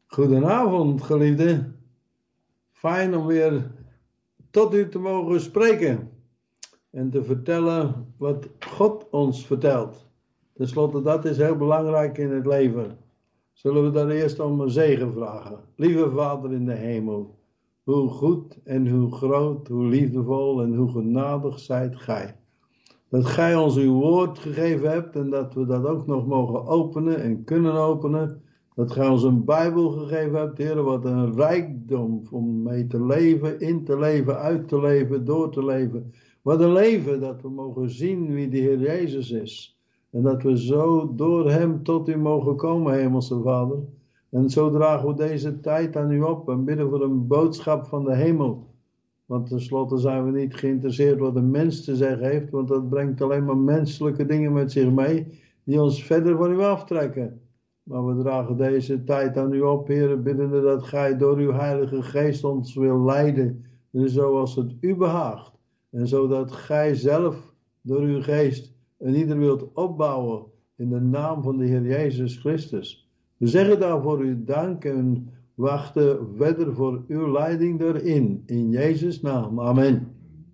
Goedenavond, geliefde. Fijn om weer tot u te mogen spreken en te vertellen wat God ons vertelt. Ten slotte, dat is heel belangrijk in het leven. Zullen we daar eerst om een zegen vragen. Lieve Vader in de hemel, hoe goed en hoe groot, hoe liefdevol en hoe genadig zijt gij. Dat gij ons uw woord gegeven hebt en dat we dat ook nog mogen openen en kunnen openen. Dat gij ons een Bijbel gegeven hebt, Heer, wat een rijkdom om mee te leven, in te leven, uit te leven, door te leven. Wat een leven dat we mogen zien wie de Heer Jezus is. En dat we zo door hem tot u mogen komen, Hemelse Vader. En zo dragen we deze tijd aan u op en bidden voor een boodschap van de hemel. Want tenslotte zijn we niet geïnteresseerd wat een mens te zeggen heeft, want dat brengt alleen maar menselijke dingen met zich mee, die ons verder van u aftrekken. Maar we dragen deze tijd aan u op, Heer, biddende dat gij door uw Heilige Geest ons wil leiden, zoals het u behaagt. En zodat gij zelf door uw Geest en ieder wilt opbouwen in de naam van de Heer Jezus Christus. We zeggen daarvoor u dank en wachten verder voor uw leiding erin. In Jezus' naam. Amen.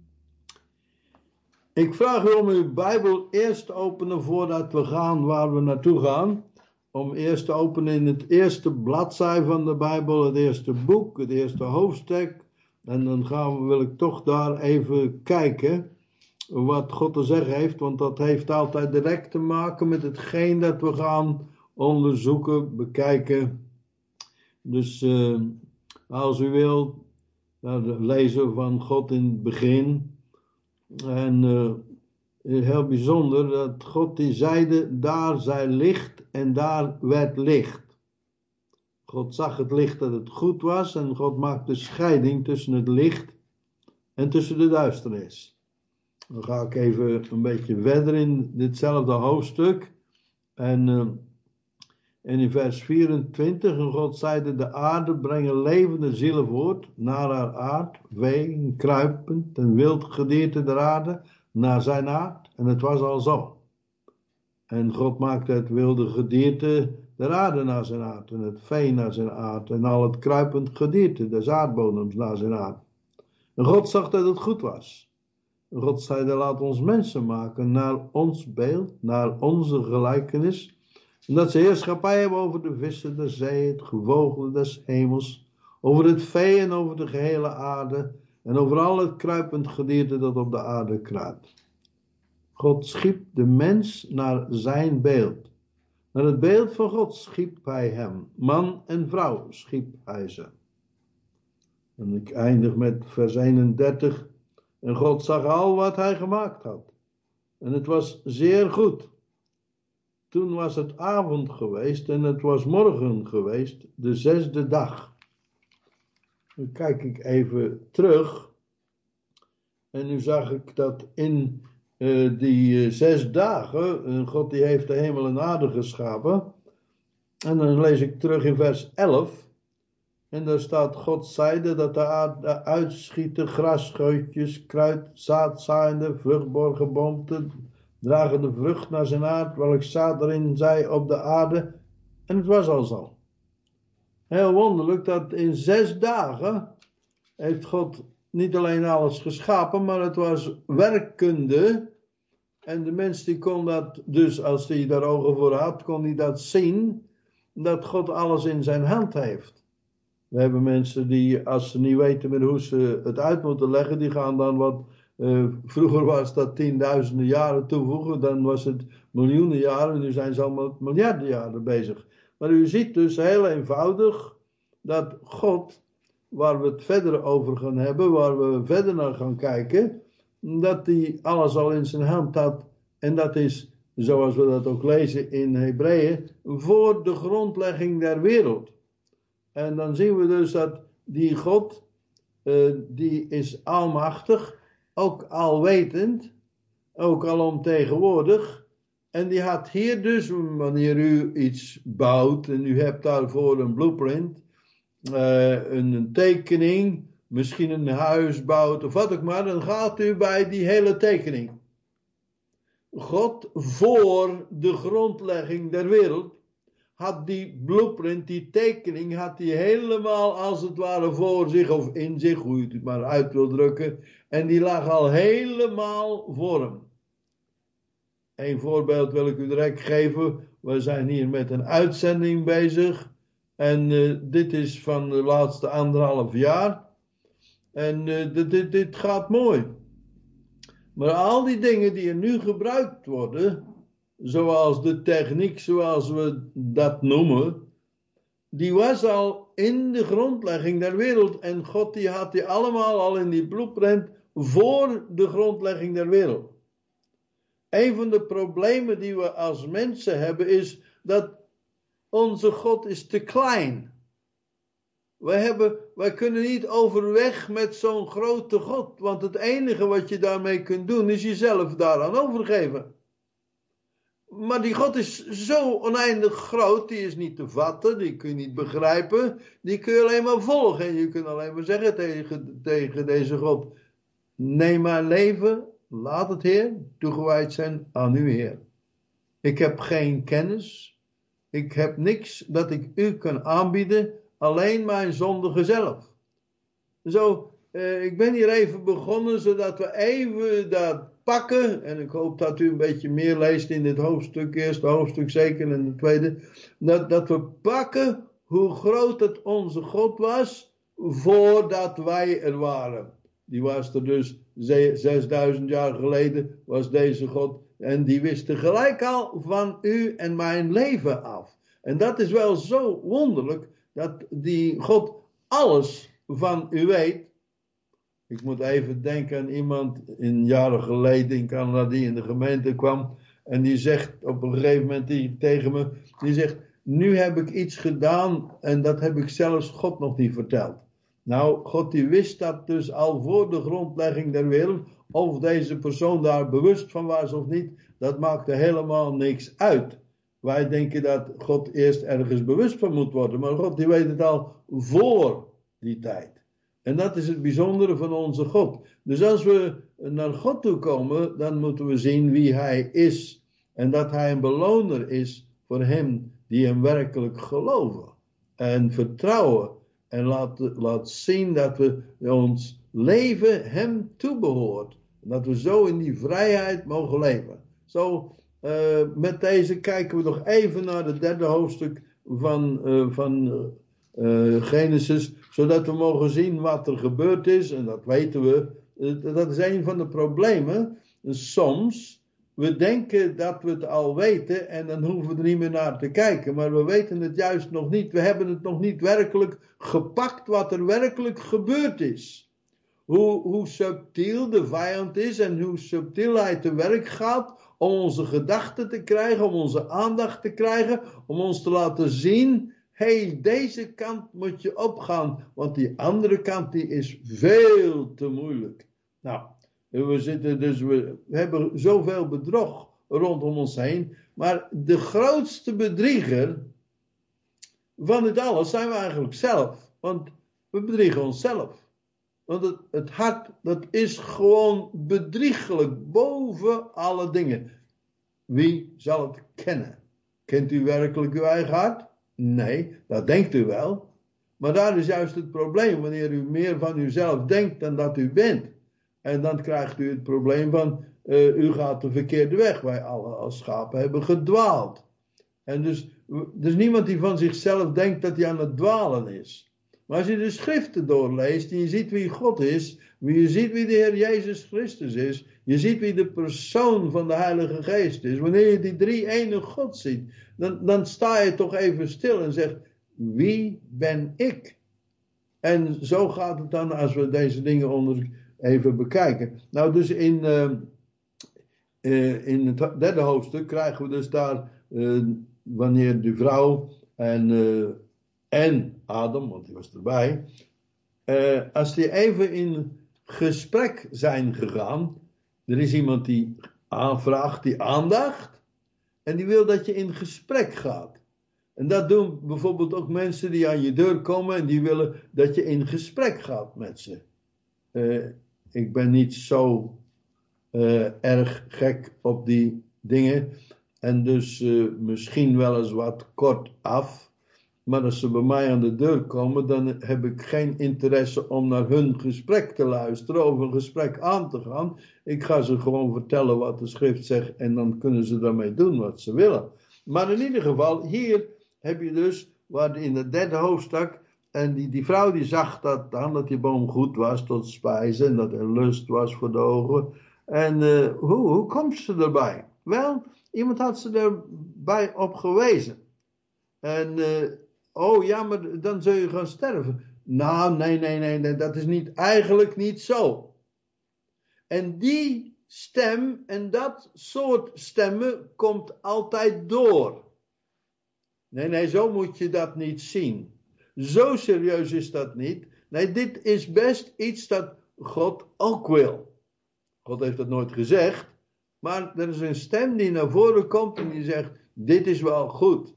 Ik vraag u om uw Bijbel eerst te openen voordat we gaan waar we naartoe gaan. Om eerst te openen in het eerste bladzij van de Bijbel, het eerste boek, het eerste hoofdstuk. En dan wil ik toch daar even kijken wat God te zeggen heeft. Want dat heeft altijd direct te maken met hetgeen dat we gaan onderzoeken, bekijken. Dus als u wilt, lezen van God in het begin. En heel bijzonder dat God die zeide, daar zij licht en daar werd licht. God zag het licht dat het goed was en God maakte scheiding tussen het licht en tussen de duisternis. Dan ga ik even een beetje verder in ditzelfde hoofdstuk. En in vers 24, en God zeide, de aarde brengen levende zielen voort, naar haar aard, vee, kruipend en wild gedierte der aarde, naar zijn aard. En het was al zo. En God maakte het wilde gedierte der aarde naar zijn aard, en het vee naar zijn aard, en al het kruipend gedierte des aardbodems naar zijn aard. En God zag dat het goed was. En God zeide, laat ons mensen maken naar ons beeld, naar onze gelijkenis, en dat ze heerschappij hebben over de vissen der zee, het gevogelte des hemels, over het vee en over de gehele aarde, en over al het kruipend gedierte dat op de aarde kruipt. God schiep de mens naar zijn beeld. Naar het beeld van God schiep hij hem. Man en vrouw schiep hij ze. En ik eindig met vers 31. En God zag al wat hij gemaakt had. En het was zeer goed. Toen was het avond geweest en het was morgen geweest, de 6e dag. Dan kijk ik even terug. En nu zag ik dat in die 6 dagen, God die heeft de hemel en aarde geschapen. En dan lees ik terug in vers 11. En daar staat, God zeide dat de aarde uitschieten, grasscheutjes, kruid, zaadzaaiende, vruchtborgeboomte, dragen de vrucht naar zijn aard, welk zaad erin zij op de aarde. En het was al zo. Heel wonderlijk dat in 6 dagen heeft God niet alleen alles geschapen, maar het was werkende. En de mens die kon dat, dus als hij daar ogen voor had, kon hij dat zien, dat God alles in zijn hand heeft. We hebben mensen die, als ze niet weten meer hoe ze het uit moeten leggen, die gaan dan wat, vroeger was dat 10.000 jaren toevoegen, dan was het miljoenen jaren, nu zijn ze allemaal met miljarden jaren bezig. Maar u ziet dus heel eenvoudig dat God, waar we het verder over gaan hebben, waar we verder naar gaan kijken, dat hij alles al in zijn hand had. En dat is, zoals we dat ook lezen in Hebreeën, voor de grondlegging der wereld. En dan zien we dus dat die God, die is almachtig, ook alwetend, ook alomtegenwoordig. En die had hier dus, wanneer u iets bouwt en u hebt daarvoor een blueprint, een tekening, misschien een huis bouwt of wat ook maar, dan gaat u bij die hele tekening. God voor de grondlegging der wereld had die blueprint, die tekening, had hij helemaal als het ware voor zich of in zich, hoe je het maar uit wil drukken. En die lag al helemaal voor hem. Een voorbeeld wil ik u direct geven. We zijn hier met een uitzending bezig. En dit is van de laatste 1,5 jaar. En dit gaat mooi. Maar al die dingen die er nu gebruikt worden, zoals de techniek, zoals we dat noemen, die was al in de grondlegging der wereld. En God die had die allemaal al in die blueprint voor de grondlegging der wereld. Een van de problemen die we als mensen hebben is dat onze God is te klein. Wij kunnen niet overweg met zo'n grote God. Want het enige wat je daarmee kunt doen is jezelf daaraan overgeven. Maar die God is zo oneindig groot, die is niet te vatten, die kun je niet begrijpen. Die kun je alleen maar volgen. En je kunt alleen maar zeggen tegen deze God: neem mijn leven, laat het Heer toegewijd zijn aan uw Heer. Ik heb geen kennis. Ik heb niks dat ik u kan aanbieden. Alleen mijn zondige zelf. Zo, ik ben hier even begonnen zodat we even dat pakken. En ik hoop dat u een beetje meer leest in dit hoofdstuk. Eerste hoofdstuk zeker en het tweede. Dat we pakken hoe groot het onze God was voordat wij er waren. Die was er dus 6000 jaar geleden was deze God. En die wist tegelijk al van u en mijn leven af. En dat is wel zo wonderlijk. Dat die God alles van u weet. Ik moet even denken aan iemand jaren geleden in Canada die in de gemeente kwam. En die zegt op een gegeven moment tegen me. Die zegt: nu heb ik iets gedaan en dat heb ik zelfs God nog niet verteld. Nou, God die wist dat dus al voor de grondlegging der wereld. Of deze persoon daar bewust van was of niet. Dat maakte helemaal niks uit. Wij denken dat God eerst ergens bewust van moet worden. Maar God die weet het al voor die tijd. En dat is het bijzondere van onze God. Dus als we naar God toe komen, dan moeten we zien wie Hij is. En dat Hij een beloner is voor hen die Hem werkelijk geloven. En vertrouwen. En laat zien dat we ons leven Hem toebehoort. Dat we zo in die vrijheid mogen leven. Zo, met deze kijken we nog even naar het 3e hoofdstuk van Genesis, zodat we mogen zien wat er gebeurd is. En dat weten we. Dat is een van de problemen. Soms, we denken dat we het al weten en dan hoeven we er niet meer naar te kijken. Maar we weten het juist nog niet. We hebben het nog niet werkelijk gepakt wat er werkelijk gebeurd is. Hoe subtiel de vijand is en hoe subtiel hij te werk gaat om onze gedachten te krijgen, om onze aandacht te krijgen, om ons te laten zien: hey, deze kant moet je opgaan, want die andere kant die is veel te moeilijk. Nou, we hebben zoveel bedrog rondom ons heen, maar de grootste bedrieger van het alles zijn we eigenlijk zelf, want we bedriegen onszelf. Want het hart, dat is gewoon bedriegelijk boven alle dingen. Wie zal het kennen? Kent u werkelijk uw eigen hart? Nee, dat denkt u wel. Maar daar is juist het probleem, wanneer u meer van uzelf denkt dan dat u bent. En dan krijgt u het probleem van, u gaat de verkeerde weg. Wij alle als schapen hebben gedwaald. En dus, er is niemand die van zichzelf denkt dat hij aan het dwalen is. Maar als je de schriften doorleest en je ziet wie God is, je ziet wie de Heer Jezus Christus is, je ziet wie de persoon van de Heilige Geest is, wanneer je die drie-ene God ziet, dan sta je toch even stil en zegt: wie ben ik? En zo gaat het dan als we deze dingen even bekijken. Nou, dus in het 3e hoofdstuk krijgen we dus daar, wanneer de vrouw en Adam, want die was erbij, als die even in gesprek zijn gegaan, er is iemand die aanvraagt, die aandacht, en die wil dat je in gesprek gaat. En dat doen bijvoorbeeld ook mensen die aan je deur komen en die willen dat je in gesprek gaat met ze. Ik ben niet zo erg gek op die dingen. En dus misschien wel eens wat kort af. Maar als ze bij mij aan de deur komen, dan heb ik geen interesse om naar hun gesprek te luisteren of een gesprek aan te gaan. Ik ga ze gewoon vertellen wat de schrift zegt en dan kunnen ze daarmee doen wat ze willen. Maar in ieder geval, hier heb je dus, waar in het 3e hoofdstuk, en die vrouw die zag dat dan, dat die boom goed was tot spijzen en dat er lust was voor de ogen. En hoe komt ze erbij? Wel, iemand had ze erbij op gewezen. En, oh ja, maar dan zul je gaan sterven. Nou, nee, dat is eigenlijk niet zo. En die stem en dat soort stemmen komt altijd door. Nee, zo moet je dat niet zien. Zo serieus is dat niet. Nee, dit is best iets dat God ook wil. God heeft dat nooit gezegd. Maar er is een stem die naar voren komt en die zegt, dit is wel goed.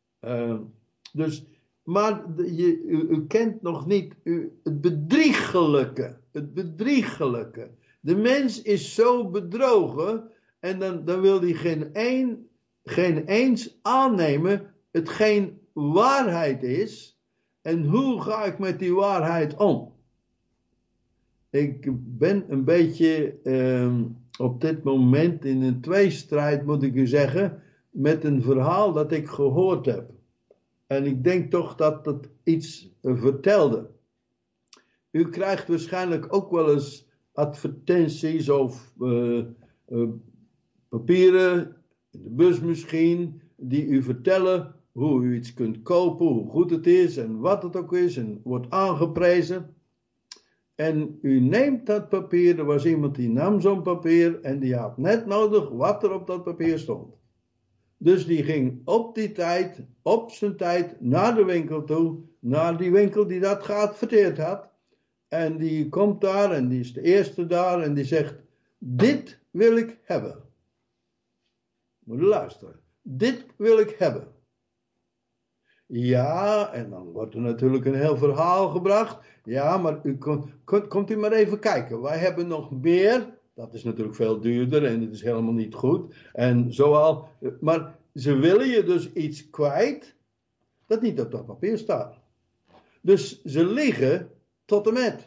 Maar u kent nog niet het bedriegelijke. Het bedriegelijke. De mens is zo bedrogen en dan wil hij geen eens aannemen hetgeen waarheid is. En hoe ga ik met die waarheid om? Ik ben een beetje op dit moment in een tweestrijd, moet ik u zeggen, met een verhaal dat ik gehoord heb. En ik denk toch dat het iets vertelde. U krijgt waarschijnlijk ook wel eens advertenties of papieren, in de bus misschien, die u vertellen hoe u iets kunt kopen, hoe goed het is en wat het ook is en wordt aangeprezen. En u neemt dat papier, er was iemand die nam zo'n papier en die had net nodig wat er op dat papier stond. Dus die ging op zijn tijd, naar de winkel toe, naar die winkel die dat geadverteerd had. En die komt daar en die is de eerste daar en die zegt, dit wil ik hebben. Moet je luisteren. Dit wil ik hebben. Ja, en dan wordt er natuurlijk een heel verhaal gebracht. Ja, maar komt u maar even kijken. Wij hebben nog meer. Dat is natuurlijk veel duurder en het is helemaal niet goed. En zoal, maar ze willen je dus iets kwijt dat niet op dat papier staat. Dus ze liegen tot en met.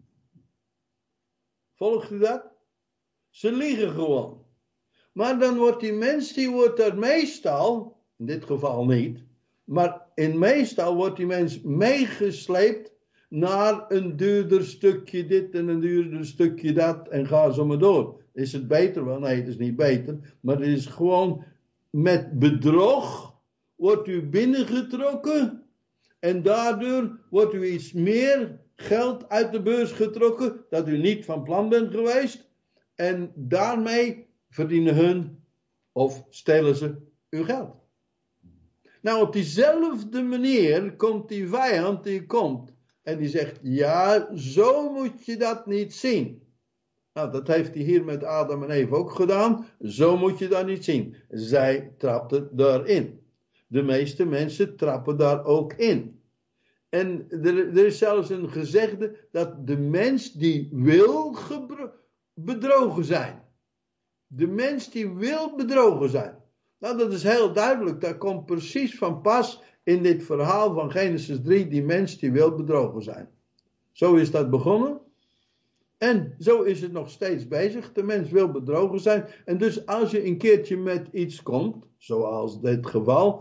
Volgt u dat? Ze liegen gewoon. Maar dan wordt die mens, die wordt er meestal, in dit geval niet, maar meestal wordt die mens meegesleept naar een duurder stukje dit en een duurder stukje dat en ga zo maar door. Is het beter? Wel, nee, het is niet beter. Maar het is gewoon met bedrog wordt u binnengetrokken en daardoor wordt u iets meer geld uit de beurs getrokken dat u niet van plan bent geweest en daarmee verdienen hun of stelen ze uw geld. Nou, op diezelfde manier komt die vijand, die komt en die zegt, ja, zo moet je dat niet zien. Nou, dat heeft hij hier met Adam en Eva ook gedaan. Zo moet je dat niet zien. Zij trapten daarin. De meeste mensen trappen daar ook in. En er is zelfs een gezegde dat de mens die wil bedrogen zijn. De mens die wil bedrogen zijn. Nou, dat is heel duidelijk. Dat komt precies van pas in dit verhaal van Genesis 3. Die mens die wil bedrogen zijn. Zo is dat begonnen. En zo is het nog steeds bezig. De mens wil bedrogen zijn. En dus als je een keertje met iets komt, zoals dit geval,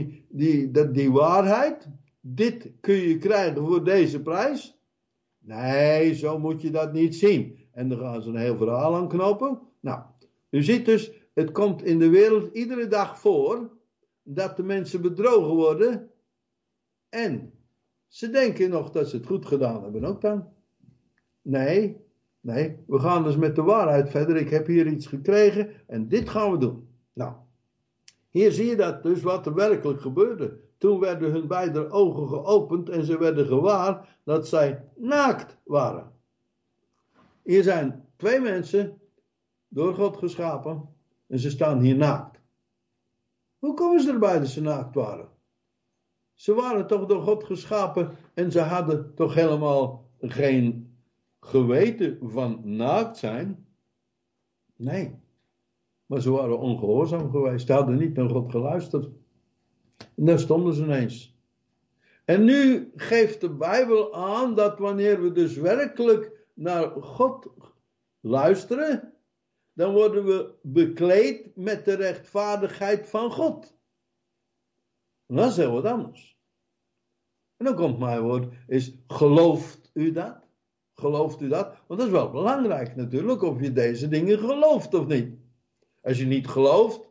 die waarheid, dit kun je krijgen voor deze prijs. Nee, zo moet je dat niet zien. En dan gaan ze een heel verhaal aan knopen. Nou, u ziet dus, het komt in de wereld iedere dag voor dat de mensen bedrogen worden. En ze denken nog dat ze het goed gedaan hebben ook dan. Nee, we gaan dus met de waarheid verder. Ik heb hier iets gekregen en dit gaan we doen. Nou, hier zie je dat dus wat er werkelijk gebeurde. Toen werden hun beide ogen geopend en ze werden gewaar dat zij naakt waren. Hier zijn 2 mensen door God geschapen en ze staan hier naakt. Hoe komen ze erbij dat ze naakt waren? Ze waren toch door God geschapen en ze hadden toch helemaal geen geweten van naakt zijn? Nee. Maar ze waren ongehoorzaam geweest. Ze hadden niet naar God geluisterd. En daar stonden ze ineens. En nu geeft de Bijbel aan dat wanneer we dus werkelijk naar God luisteren, dan worden we bekleed met de rechtvaardigheid van God. En dat is heel wat anders. En dan komt mijn woord, is gelooft u dat? Gelooft u dat? Want dat is wel belangrijk natuurlijk, of je deze dingen gelooft of niet. Als je niet gelooft,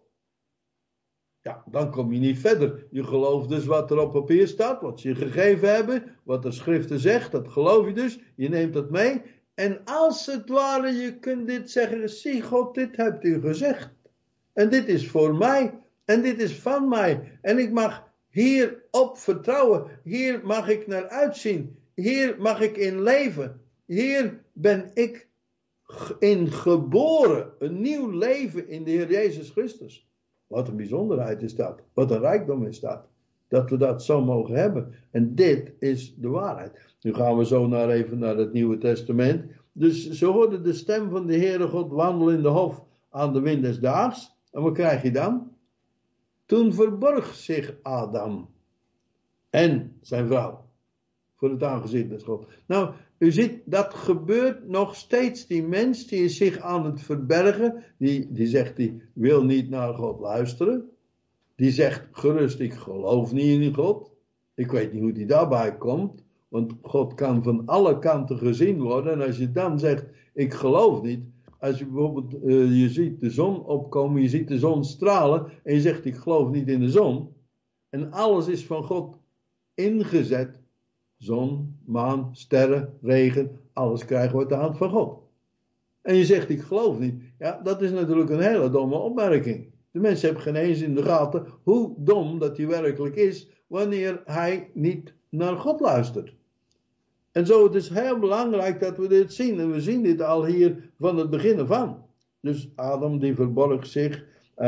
ja, dan kom je niet verder. Je gelooft dus wat er op papier staat, wat ze je gegeven hebben, wat de schriften zegt, dat geloof je dus. Je neemt dat mee. En als het ware, je kunt dit zeggen, zie God, dit hebt u gezegd. En dit is voor mij. En dit is van mij. En ik mag hierop vertrouwen. Hier mag ik naar uitzien. Hier mag ik in leven. Hier ben ik in geboren. Een nieuw leven in de Heer Jezus Christus. Wat een bijzonderheid is dat. Wat een rijkdom is dat. Dat we dat zo mogen hebben. En dit is de waarheid. Nu gaan we zo even naar het Nieuwe Testament. Dus ze hoorden de stem van de Heere God wandelen in de hof aan de wind des daags. En wat krijg je dan? Toen verborg zich Adam en zijn vrouw voor het aangezicht des God. Nou, u ziet, dat gebeurt nog steeds. Die mens die is zich aan het verbergen. Die zegt, die wil niet naar God luisteren. Die zegt gerust, ik geloof niet in God. Ik weet niet hoe die daarbij komt. Want God kan van alle kanten gezien worden. En als je dan zegt, ik geloof niet. Als je bijvoorbeeld, je ziet de zon opkomen, je ziet de zon stralen. En je zegt, ik geloof niet in de zon. En alles is van God ingezet. Zon, maan, sterren, regen, alles krijgen we uit de hand van God. En je zegt, ik geloof niet. Ja, dat is natuurlijk een hele domme opmerking. De mens heeft geen eens in de gaten hoe dom dat hij werkelijk is, wanneer hij niet naar God luistert. En zo, het is heel belangrijk dat we dit zien. En we zien dit al hier van het begin af aan. Dus Adam die verborg zich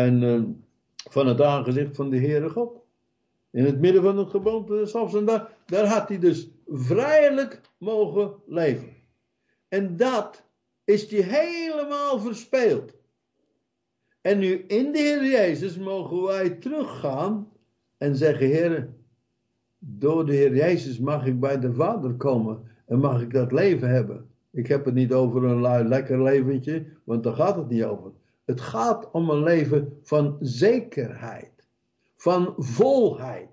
van het aangezicht van de Heere God. In het midden van het geboomte des hofs. En daar had hij dus vrijelijk mogen leven. En dat is hij helemaal verspeeld. En nu in de Heer Jezus mogen wij teruggaan en zeggen, Heer, door de Heer Jezus mag ik bij de Vader komen en mag ik dat leven hebben. Ik heb het niet over een lui lekker leventje, want daar gaat het niet over. Het gaat om een leven van zekerheid, van volheid.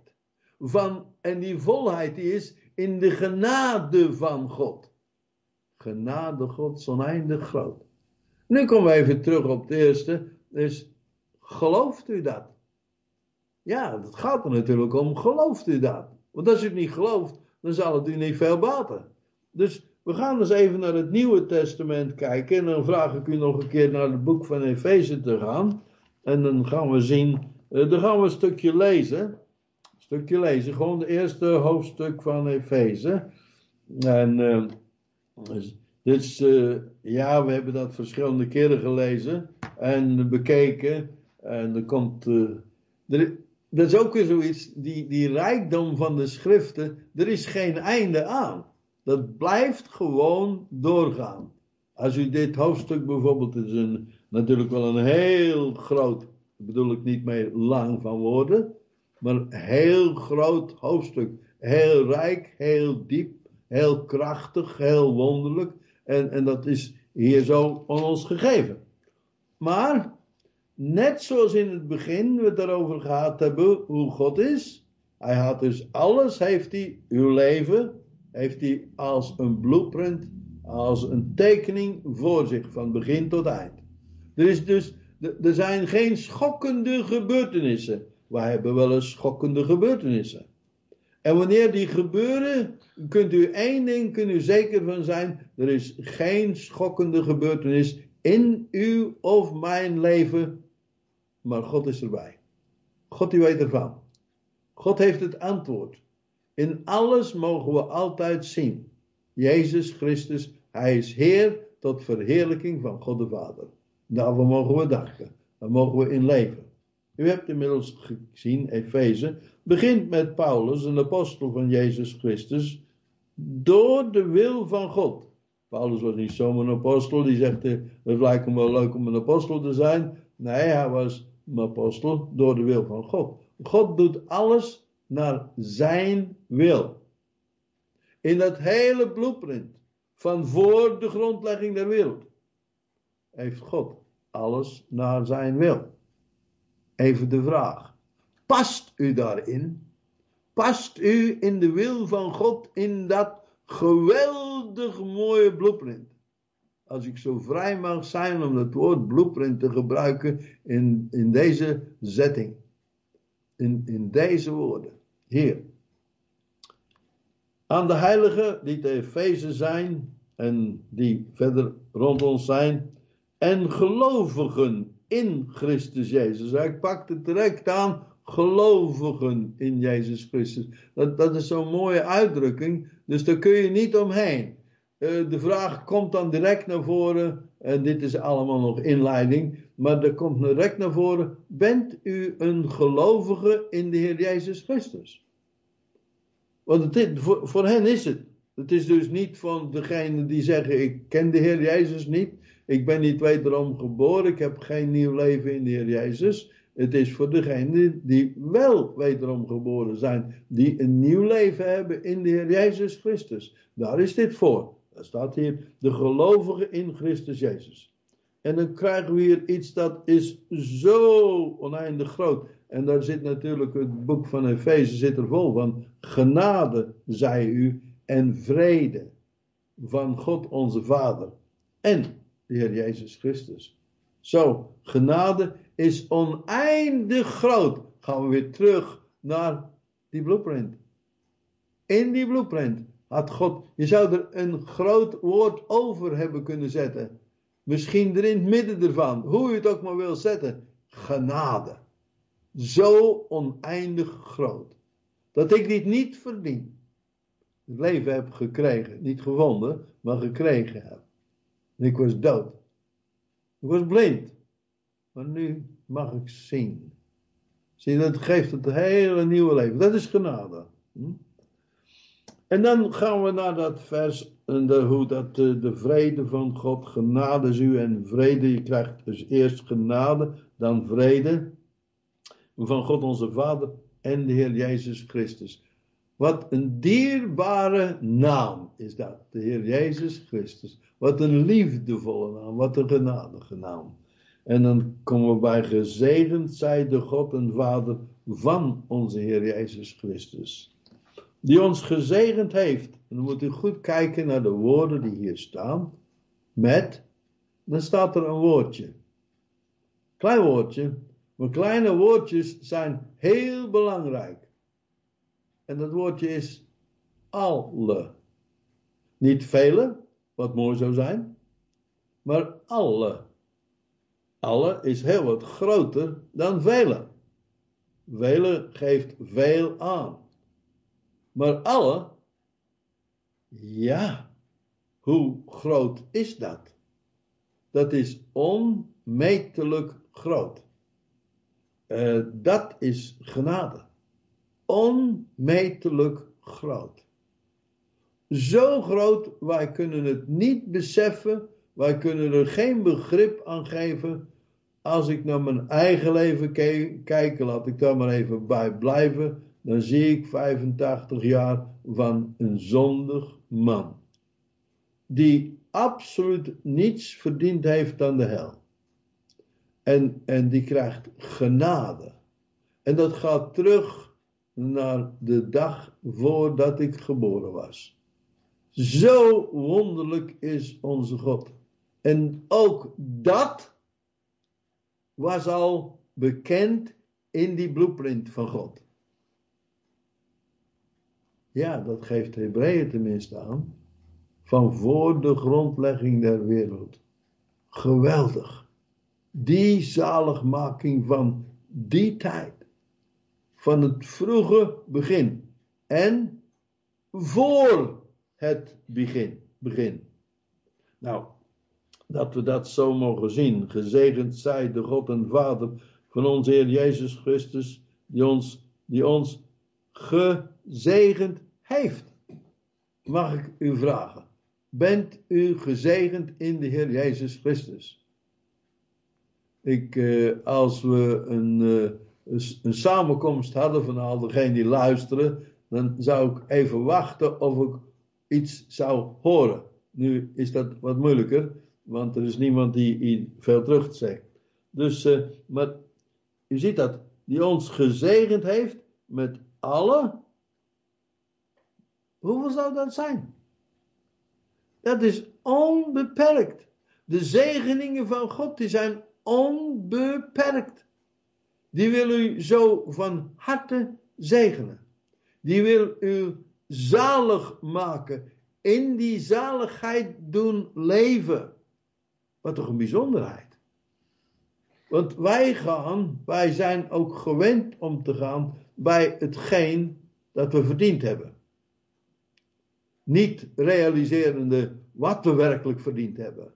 En die volheid die is in de genade van God. Genade Gods oneindig groot. Nu komen we even terug op het eerste. Dus gelooft u dat? Ja, het gaat er natuurlijk om. Gelooft u dat? Want als u het niet gelooft, dan zal het u niet veel baten. Dus we gaan eens even naar het Nieuwe Testament kijken. En dan vraag ik u nog een keer naar het boek van Efeze te gaan. En dan gaan we zien. Dan gaan we een stukje lezen. Gewoon het eerste hoofdstuk van Efeze. En ja, we hebben dat verschillende keren gelezen en bekeken. En er komt. Dat is ook weer zoiets, die rijkdom van de schriften, er is geen einde aan. Dat blijft gewoon doorgaan. Als u dit hoofdstuk bijvoorbeeld, het is natuurlijk wel een heel groot, bedoel ik niet meer lang van woorden, maar een heel groot hoofdstuk. Heel rijk, heel diep, heel krachtig, heel wonderlijk. En dat is hier zo aan ons gegeven. Maar, net zoals in het begin we het daarover gehad hebben, hoe God is. Hij had dus alles, uw leven, heeft hij als een blueprint, als een tekening voor zich, van begin tot eind. Er zijn geen schokkende gebeurtenissen. Wij hebben wel eens schokkende gebeurtenissen. En wanneer die gebeuren, kunt u één ding zeker van zijn. Er is geen schokkende gebeurtenis in uw of mijn leven. Maar God is erbij. God die weet ervan. God heeft het antwoord. In alles mogen we altijd zien. Jezus Christus, Hij is Heer tot verheerlijking van God de Vader. Daarvoor mogen we danken. Daar mogen we in leven. U hebt inmiddels gezien, Efeze begint met Paulus, een apostel van Jezus Christus, door de wil van God. Paulus was niet zomaar een apostel, die zegt, het lijkt me wel leuk om een apostel te zijn. Nee, hij was een apostel door de wil van God. God doet alles naar zijn wil. In dat hele blueprint van voor de grondlegging der wereld heeft God alles naar zijn wil. Even de vraag. Past u daarin? Past u in de wil van God in dat geweldig mooie blueprint? Als ik zo vrij mag zijn om het woord blueprint te gebruiken in deze setting. In deze woorden. Hier. Aan de heiligen die te Efeze zijn en die verder rond ons zijn. En gelovigen in Christus Jezus. Ik pak het direct aan. Gelovigen in Jezus Christus. Dat is zo'n mooie uitdrukking. Dus daar kun je niet omheen. De vraag komt dan direct naar voren. En dit is allemaal nog inleiding. Maar er komt direct naar voren. Bent u een gelovige in de Heer Jezus Christus? Want voor hen is het. Het is dus niet van degene die zeggen: ik ken de Heer Jezus niet. Ik ben niet wederom geboren. Ik heb geen nieuw leven in de Heer Jezus. Het is voor degenen die wel wederom geboren zijn. Die een nieuw leven hebben in de Heer Jezus Christus. Daar is dit voor. Daar staat hier: de gelovigen in Christus Jezus. En dan krijgen we hier iets dat is zo oneindig groot. En daar zit natuurlijk het boek van Efeze zit er vol van. Genade zij u en vrede van God onze Vader en de Heer Jezus Christus. Zo, genade is oneindig groot. Gaan we weer terug naar die blueprint. In die blueprint had God, je zou er een groot woord over hebben kunnen zetten. Misschien er in het midden ervan, hoe je het ook maar wil zetten. Genade. Zo oneindig groot. Dat ik dit niet verdien. Het leven heb gekregen. Niet gevonden, maar gekregen heb. En ik was dood. Ik was blind. Maar nu mag ik zien. Zie je, dat geeft het hele nieuwe leven. Dat is genade. En dan gaan we naar dat vers. Hoe dat de vrede van God. Genade is u en vrede. Je krijgt dus eerst genade. Dan vrede. Van God onze Vader en de Heer Jezus Christus. Wat een dierbare naam is dat. De Heer Jezus Christus. Wat een liefdevolle naam. Wat een genadige naam. En dan komen we bij gezegend zij de God en Vader van onze Heer Jezus Christus. Die ons gezegend heeft. En dan moet u goed kijken naar de woorden die hier staan. Dan staat er een woordje. Klein woordje. Maar kleine woordjes zijn heel belangrijk. En dat woordje is alle. Niet vele, wat mooi zou zijn. Maar alle. Alle is heel wat groter dan vele. Vele geeft veel aan. Maar alle, ja, hoe groot is dat? Dat is onmetelijk groot. Dat is genade. Onmetelijk groot. Zo groot, wij kunnen het niet beseffen. Wij kunnen er geen begrip aan geven. Als ik naar mijn eigen leven kijk, laat ik daar maar even bij blijven. Dan zie ik 85 jaar van een zondig man. Die absoluut niets verdiend heeft dan de hel. En die krijgt genade. En dat gaat terug naar de dag voordat ik geboren was. Zo wonderlijk is onze God. En ook dat was al bekend in die blueprint van God. Ja, dat geeft Hebreeën tenminste aan. Van voor de grondlegging der wereld. Geweldig. Die zaligmaking van die tijd. Van het vroege begin. En voor het begin. Nou, dat we dat zo mogen zien. Gezegend zij de God en Vader van onze Heer Jezus Christus. Die ons gezegend heeft. Mag ik u vragen. Bent u gezegend in de Heer Jezus Christus? Als we een samenkomst hadden van al degenen die luisteren, dan zou ik even wachten of ik iets zou horen. Nu is dat wat moeilijker, want er is niemand die veel terug zegt. Dus, maar u ziet dat, die ons gezegend heeft met alle. Hoeveel zou dat zijn? Dat is onbeperkt. De zegeningen van God, die zijn onbeperkt. Die wil u zo van harte zegenen. Die wil u zalig maken. In die zaligheid doen leven. Wat toch een bijzonderheid. Want wij zijn ook gewend om te gaan bij hetgeen dat we verdiend hebben. Niet realiserende wat we werkelijk verdiend hebben.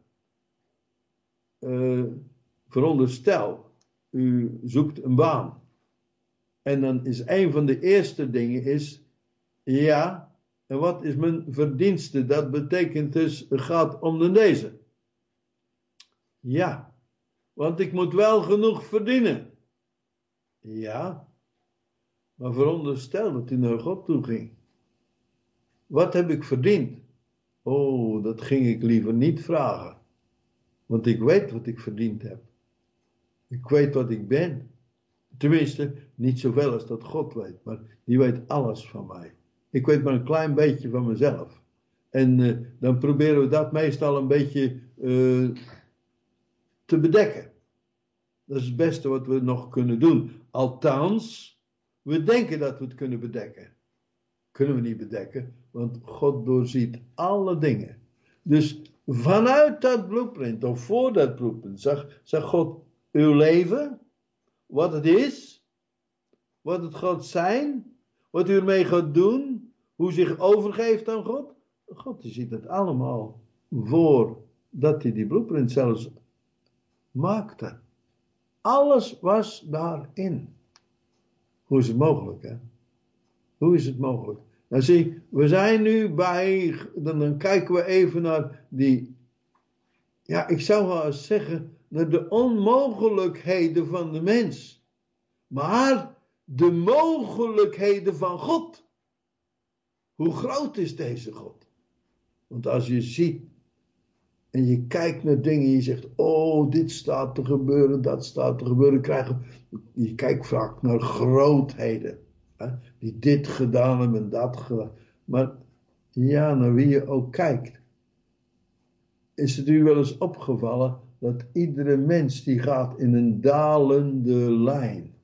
Veronderstel, u zoekt een baan. En dan is een van de eerste dingen ja, en wat is mijn verdienste? Dat betekent dus, het gaat om deze. Ja, want ik moet wel genoeg verdienen. Ja, maar veronderstel dat u naar God toe ging. Wat heb ik verdiend? Oh, dat ging ik liever niet vragen. Want ik weet wat ik verdiend heb. Ik weet wat ik ben. Tenminste, niet zoveel als dat God weet. Maar die weet alles van mij. Ik weet maar een klein beetje van mezelf. En dan proberen we dat meestal een beetje te bedekken. Dat is het beste wat we nog kunnen doen. Althans, we denken dat we het kunnen bedekken. Kunnen we niet bedekken, want God doorziet alle dingen. Dus vanuit dat blueprint, of voor dat blueprint, zag God uw leven, wat het is, wat het gaat zijn, wat u ermee gaat doen, hoe u zich overgeeft aan God. God die ziet het allemaal voordat hij die blueprint zelfs maakte. Alles was daarin. Hoe is het mogelijk, hè? Hoe is het mogelijk? Nou zie, we zijn nu bij, dan kijken we even naar die, ja, ik zou wel eens zeggen, naar de onmogelijkheden van de mens. Maar de mogelijkheden van God. Hoe groot is deze God? Want als je ziet en je kijkt naar dingen en je zegt, oh, dit staat te gebeuren, dat staat te gebeuren, je kijkt vaak naar grootheden. Die dit gedaan hebben en dat gedaan. Maar ja, naar wie je ook kijkt. Is het u wel eens opgevallen dat iedere mens die gaat in een dalende lijn.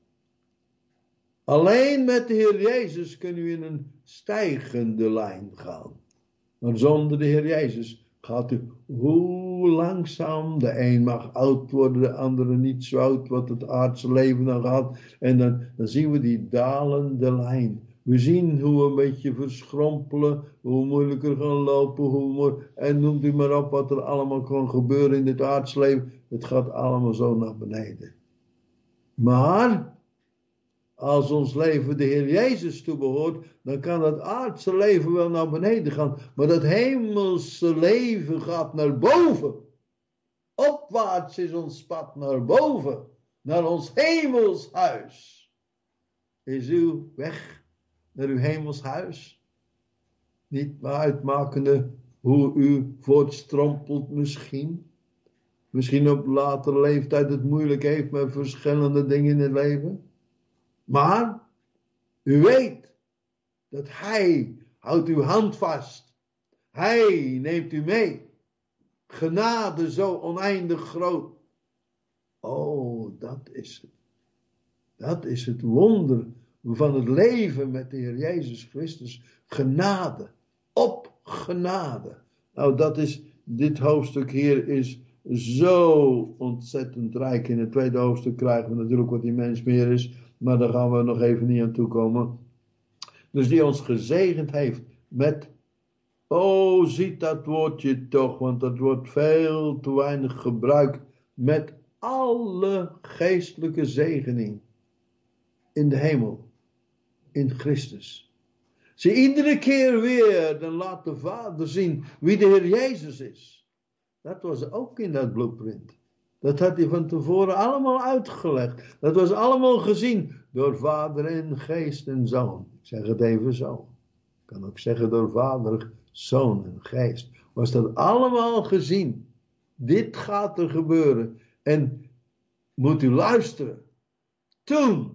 Alleen met de Heer Jezus kun u in een stijgende lijn gaan. Maar zonder de Heer Jezus gaat u hoe langzaam. De een mag oud worden, de andere niet zo oud, wat het aardse leven dan gaat. En dan zien we die dalende lijn. We zien hoe we een beetje verschrompelen, hoe moeilijker gaan lopen, en noemt u maar op wat er allemaal kan gebeuren in dit aardse leven. Het gaat allemaal zo naar beneden. Maar als ons leven de Heer Jezus toebehoort, dan kan het aardse leven wel naar beneden gaan. Maar dat hemelse leven gaat naar boven. Opwaarts is ons pad naar boven. Naar ons hemelshuis. Is uw weg naar uw hemelshuis? Niet maar uitmakende hoe u voortstrompelt misschien. Misschien op latere leeftijd het moeilijk heeft met verschillende dingen in het leven. Maar u weet dat Hij houdt uw hand vast. Hij neemt u mee. Genade zo oneindig groot. Oh, dat is het. Dat is het wonder van het leven met de Heer Jezus Christus. Genade. Op genade. Nou, dit hoofdstuk hier is zo ontzettend rijk. In het tweede hoofdstuk krijgen we natuurlijk wat die mens meer is. Maar daar gaan we nog even niet aan toe komen. Dus die ons gezegend heeft met, oh, ziet dat woordje toch, want dat wordt veel te weinig gebruikt, met alle geestelijke zegening in de hemel, in Christus. Zie, iedere keer weer, dan laat de Vader zien wie de Heer Jezus is. Dat was ook in dat blueprint. Dat had hij van tevoren allemaal uitgelegd. Dat was allemaal gezien door Vader en Geest en Zoon. Ik zeg het even zo. Ik kan ook zeggen door Vader, Zoon en Geest. Was dat allemaal gezien. Dit gaat er gebeuren. En moet u luisteren. Toen,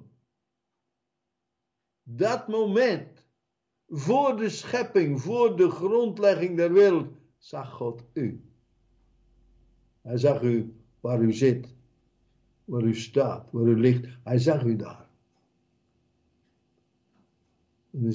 dat moment, voor de schepping, voor de grondlegging der wereld, zag God u. Hij zag u waar u zit, waar u staat, waar u ligt. Hij zag u daar. En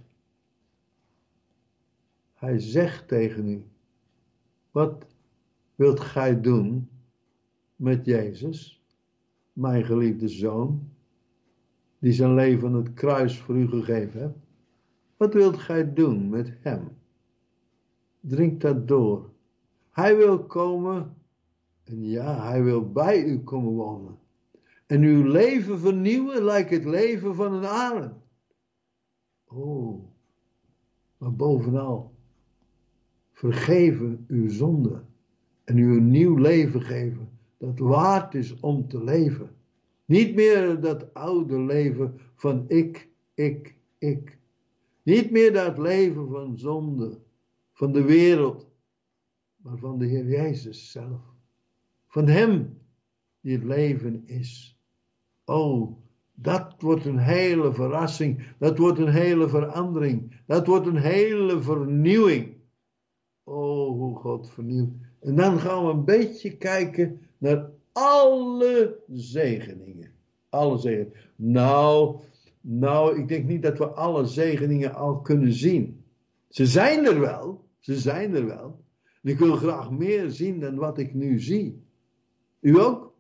hij zegt tegen u, wat wilt gij doen met Jezus, mijn geliefde Zoon, die zijn leven aan het kruis voor u gegeven heeft? Wat wilt gij doen met hem? Drink dat door. Hij wil komen, en ja, hij wil bij u komen wonen. En uw leven vernieuwen lijkt het leven van een arend. Oh, maar bovenal, vergeven uw zonde en u een nieuw leven geven, dat waard is om te leven. Niet meer dat oude leven van ik. Niet meer dat leven van zonde, van de wereld, maar van de Heer Jezus zelf. Van Hem die het leven is. Oh, dat wordt een hele verrassing. Dat wordt een hele verandering. Dat wordt een hele vernieuwing. Oh, hoe God vernieuwt. En dan gaan we een beetje kijken naar alle zegeningen. Alle zegeningen. Nou, ik denk niet dat we alle zegeningen al kunnen zien. Ze zijn er wel. En ik wil graag meer zien dan wat ik nu zie. U ook?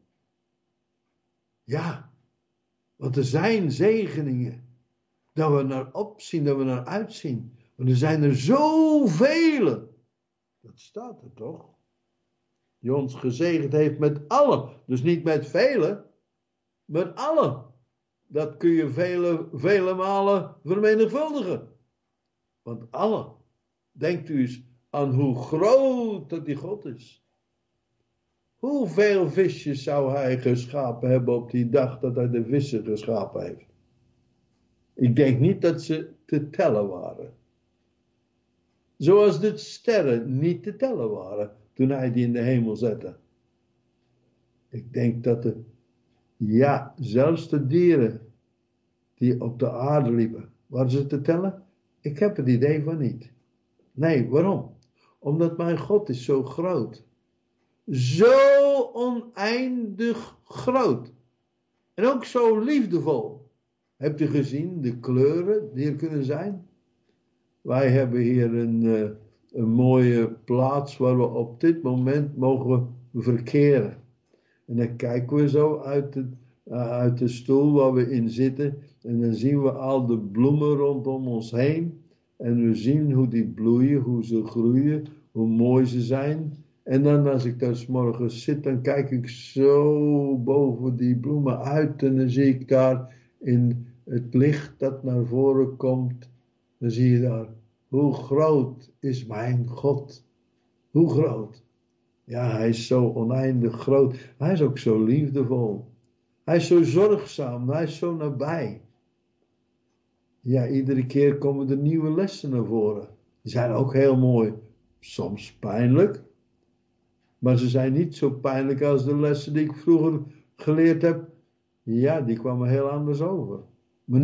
Ja, want er zijn zegeningen. Dat we naar opzien, dat we naar uitzien. Want er zijn er zoveel. Dat staat er toch? Die ons gezegend heeft met allen. Dus niet met velen, met allen. Dat kun je vele malen vermenigvuldigen. Want allen. Denkt u eens aan hoe groot dat die God is. Hoeveel visjes zou hij geschapen hebben op die dag dat hij de vissen geschapen heeft? Ik denk niet dat ze te tellen waren. Zoals de sterren niet te tellen waren toen hij die in de hemel zette. Ik denk dat zelfs de dieren die op de aarde liepen, waren ze te tellen? Ik heb het idee van niet. Nee, waarom? Omdat mijn God is zo groot. Zo oneindig groot. En ook zo liefdevol. Hebt u gezien de kleuren die er kunnen zijn? Wij hebben hier een mooie plaats waar we op dit moment mogen verkeren. En dan kijken we zo uit de stoel waar we in zitten. En dan zien we al de bloemen rondom ons heen. En we zien hoe die bloeien, hoe ze groeien, hoe mooi ze zijn. En dan als ik daar 's morgens zit, dan kijk ik zo boven die bloemen uit. En dan zie ik daar in het licht dat naar voren komt. Dan zie je daar, hoe groot is mijn God? Hoe groot? Ja, hij is zo oneindig groot. Hij is ook zo liefdevol. Hij is zo zorgzaam. Hij is zo nabij. Ja, iedere keer komen er nieuwe lessen naar voren. Die zijn ook heel mooi. Soms pijnlijk. Maar ze zijn niet zo pijnlijk als de lessen die ik vroeger geleerd heb. Ja, die kwamen heel anders over. Maar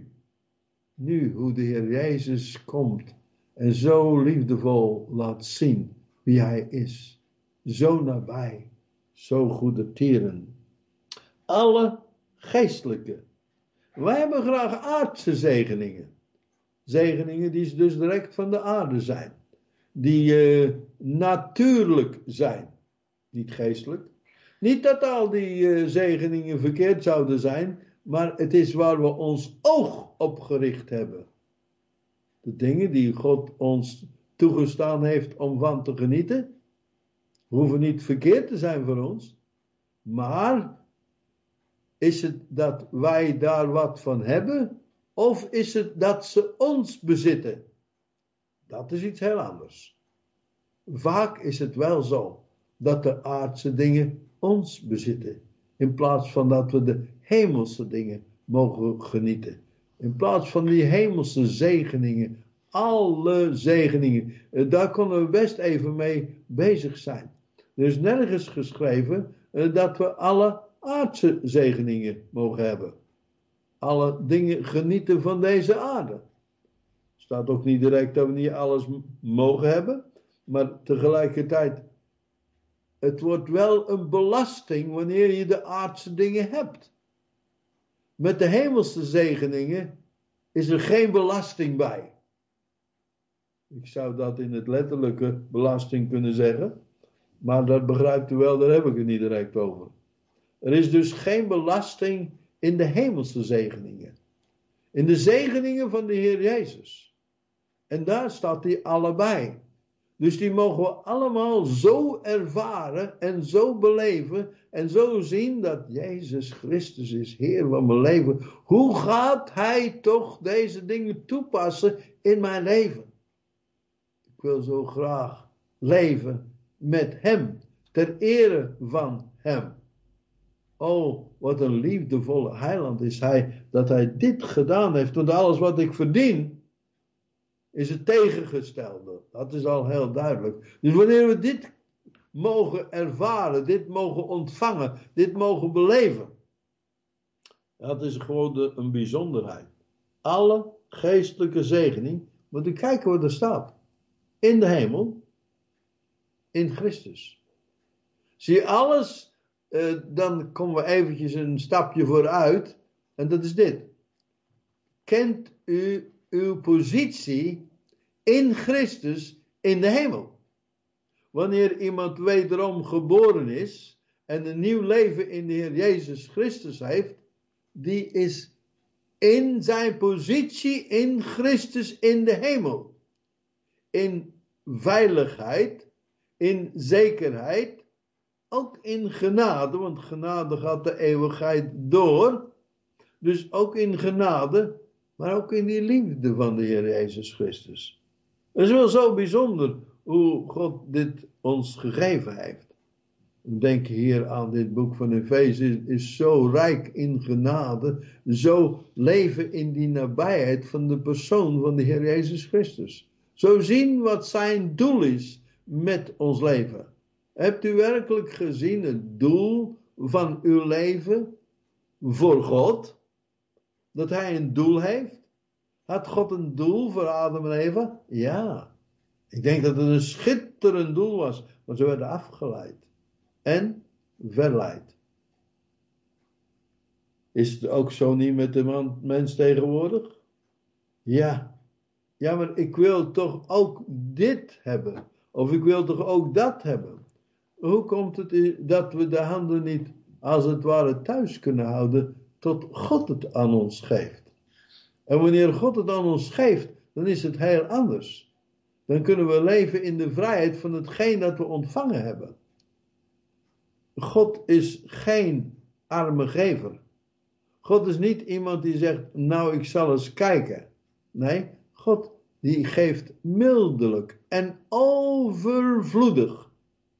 nu hoe de Heer Jezus komt en zo liefdevol laat zien wie hij is. Zo nabij, zo goede tieren. Alle geestelijke. Wij hebben graag aardse zegeningen. Zegeningen die dus direct van de aarde zijn. Die natuurlijk zijn. Niet geestelijk. Niet dat al die zegeningen verkeerd zouden zijn. Maar het is waar we ons oog op gericht hebben. De dingen die God ons toegestaan heeft om van te genieten. Hoeven niet verkeerd te zijn voor ons. Maar is het dat wij daar wat van hebben? Of is het dat ze ons bezitten? Dat is iets heel anders. Vaak is het wel zo dat de aardse dingen ons bezitten. In plaats van dat we de hemelse dingen mogen genieten. In plaats van die hemelse zegeningen. Alle zegeningen. Daar kunnen we best even mee bezig zijn. Er is nergens geschreven dat we alle aardse zegeningen mogen hebben. Alle dingen genieten van deze aarde. Staat ook niet direct dat we niet alles mogen hebben. Maar tegelijkertijd, het wordt wel een belasting wanneer je de aardse dingen hebt. Met de hemelse zegeningen is er geen belasting bij. Ik zou dat in het letterlijke belasting kunnen zeggen. Maar dat begrijpt u wel, daar heb ik het niet direct over. Er is dus geen belasting in de hemelse zegeningen. In de zegeningen van de Heer Jezus. En daar staat die allebei. Dus die mogen we allemaal zo ervaren en zo beleven en zo zien dat Jezus Christus is Heer van mijn leven. Hoe gaat Hij toch deze dingen toepassen in mijn leven? Ik wil zo graag leven met Hem, ter ere van Hem. Oh, wat een liefdevolle heiland is Hij, dat Hij dit gedaan heeft. Want alles wat ik verdien, is het tegengestelde. Dat is al heel duidelijk. Dus wanneer we dit mogen ervaren, dit mogen ontvangen, dit mogen beleven. Dat is gewoon een bijzonderheid. Alle geestelijke zegening, moet u kijken wat er staat. In de hemel, in Christus. Zie je alles, dan komen we eventjes een stapje vooruit. En dat is dit. Kent u uw positie in Christus in de hemel? Wanneer iemand wederom geboren is en een nieuw leven in de Heer Jezus Christus heeft, die is in zijn positie in Christus in de hemel. In veiligheid, in zekerheid, ook in genade, want genade gaat de eeuwigheid door. Dus ook in genade, maar ook in die liefde van de Heer Jezus Christus. Het is wel zo bijzonder hoe God dit ons gegeven heeft. Denk hier aan dit boek van Efeze, is zo rijk in genade, zo leven in die nabijheid van de persoon van de Heer Jezus Christus. Zo zien wat zijn doel is met ons leven. Hebt u werkelijk gezien het doel van uw leven voor God? Dat hij een doel heeft? Had God een doel voor Adam en Eva? Ja. Ik denk dat het een schitterend doel was, maar ze werden afgeleid. En verleid. Is het ook zo niet met de mens tegenwoordig? Ja. Ja, maar ik wil toch ook dit hebben. Of ik wil toch ook dat hebben. Hoe komt het dat we de handen niet als het ware thuis kunnen houden tot God het aan ons geeft? En wanneer God het aan ons geeft, dan is het heel anders. Dan kunnen we leven in de vrijheid van hetgeen dat we ontvangen hebben. God is geen arme gever. God is niet iemand die zegt, nou ik zal eens kijken. Nee, God die geeft mildelijk en overvloedig.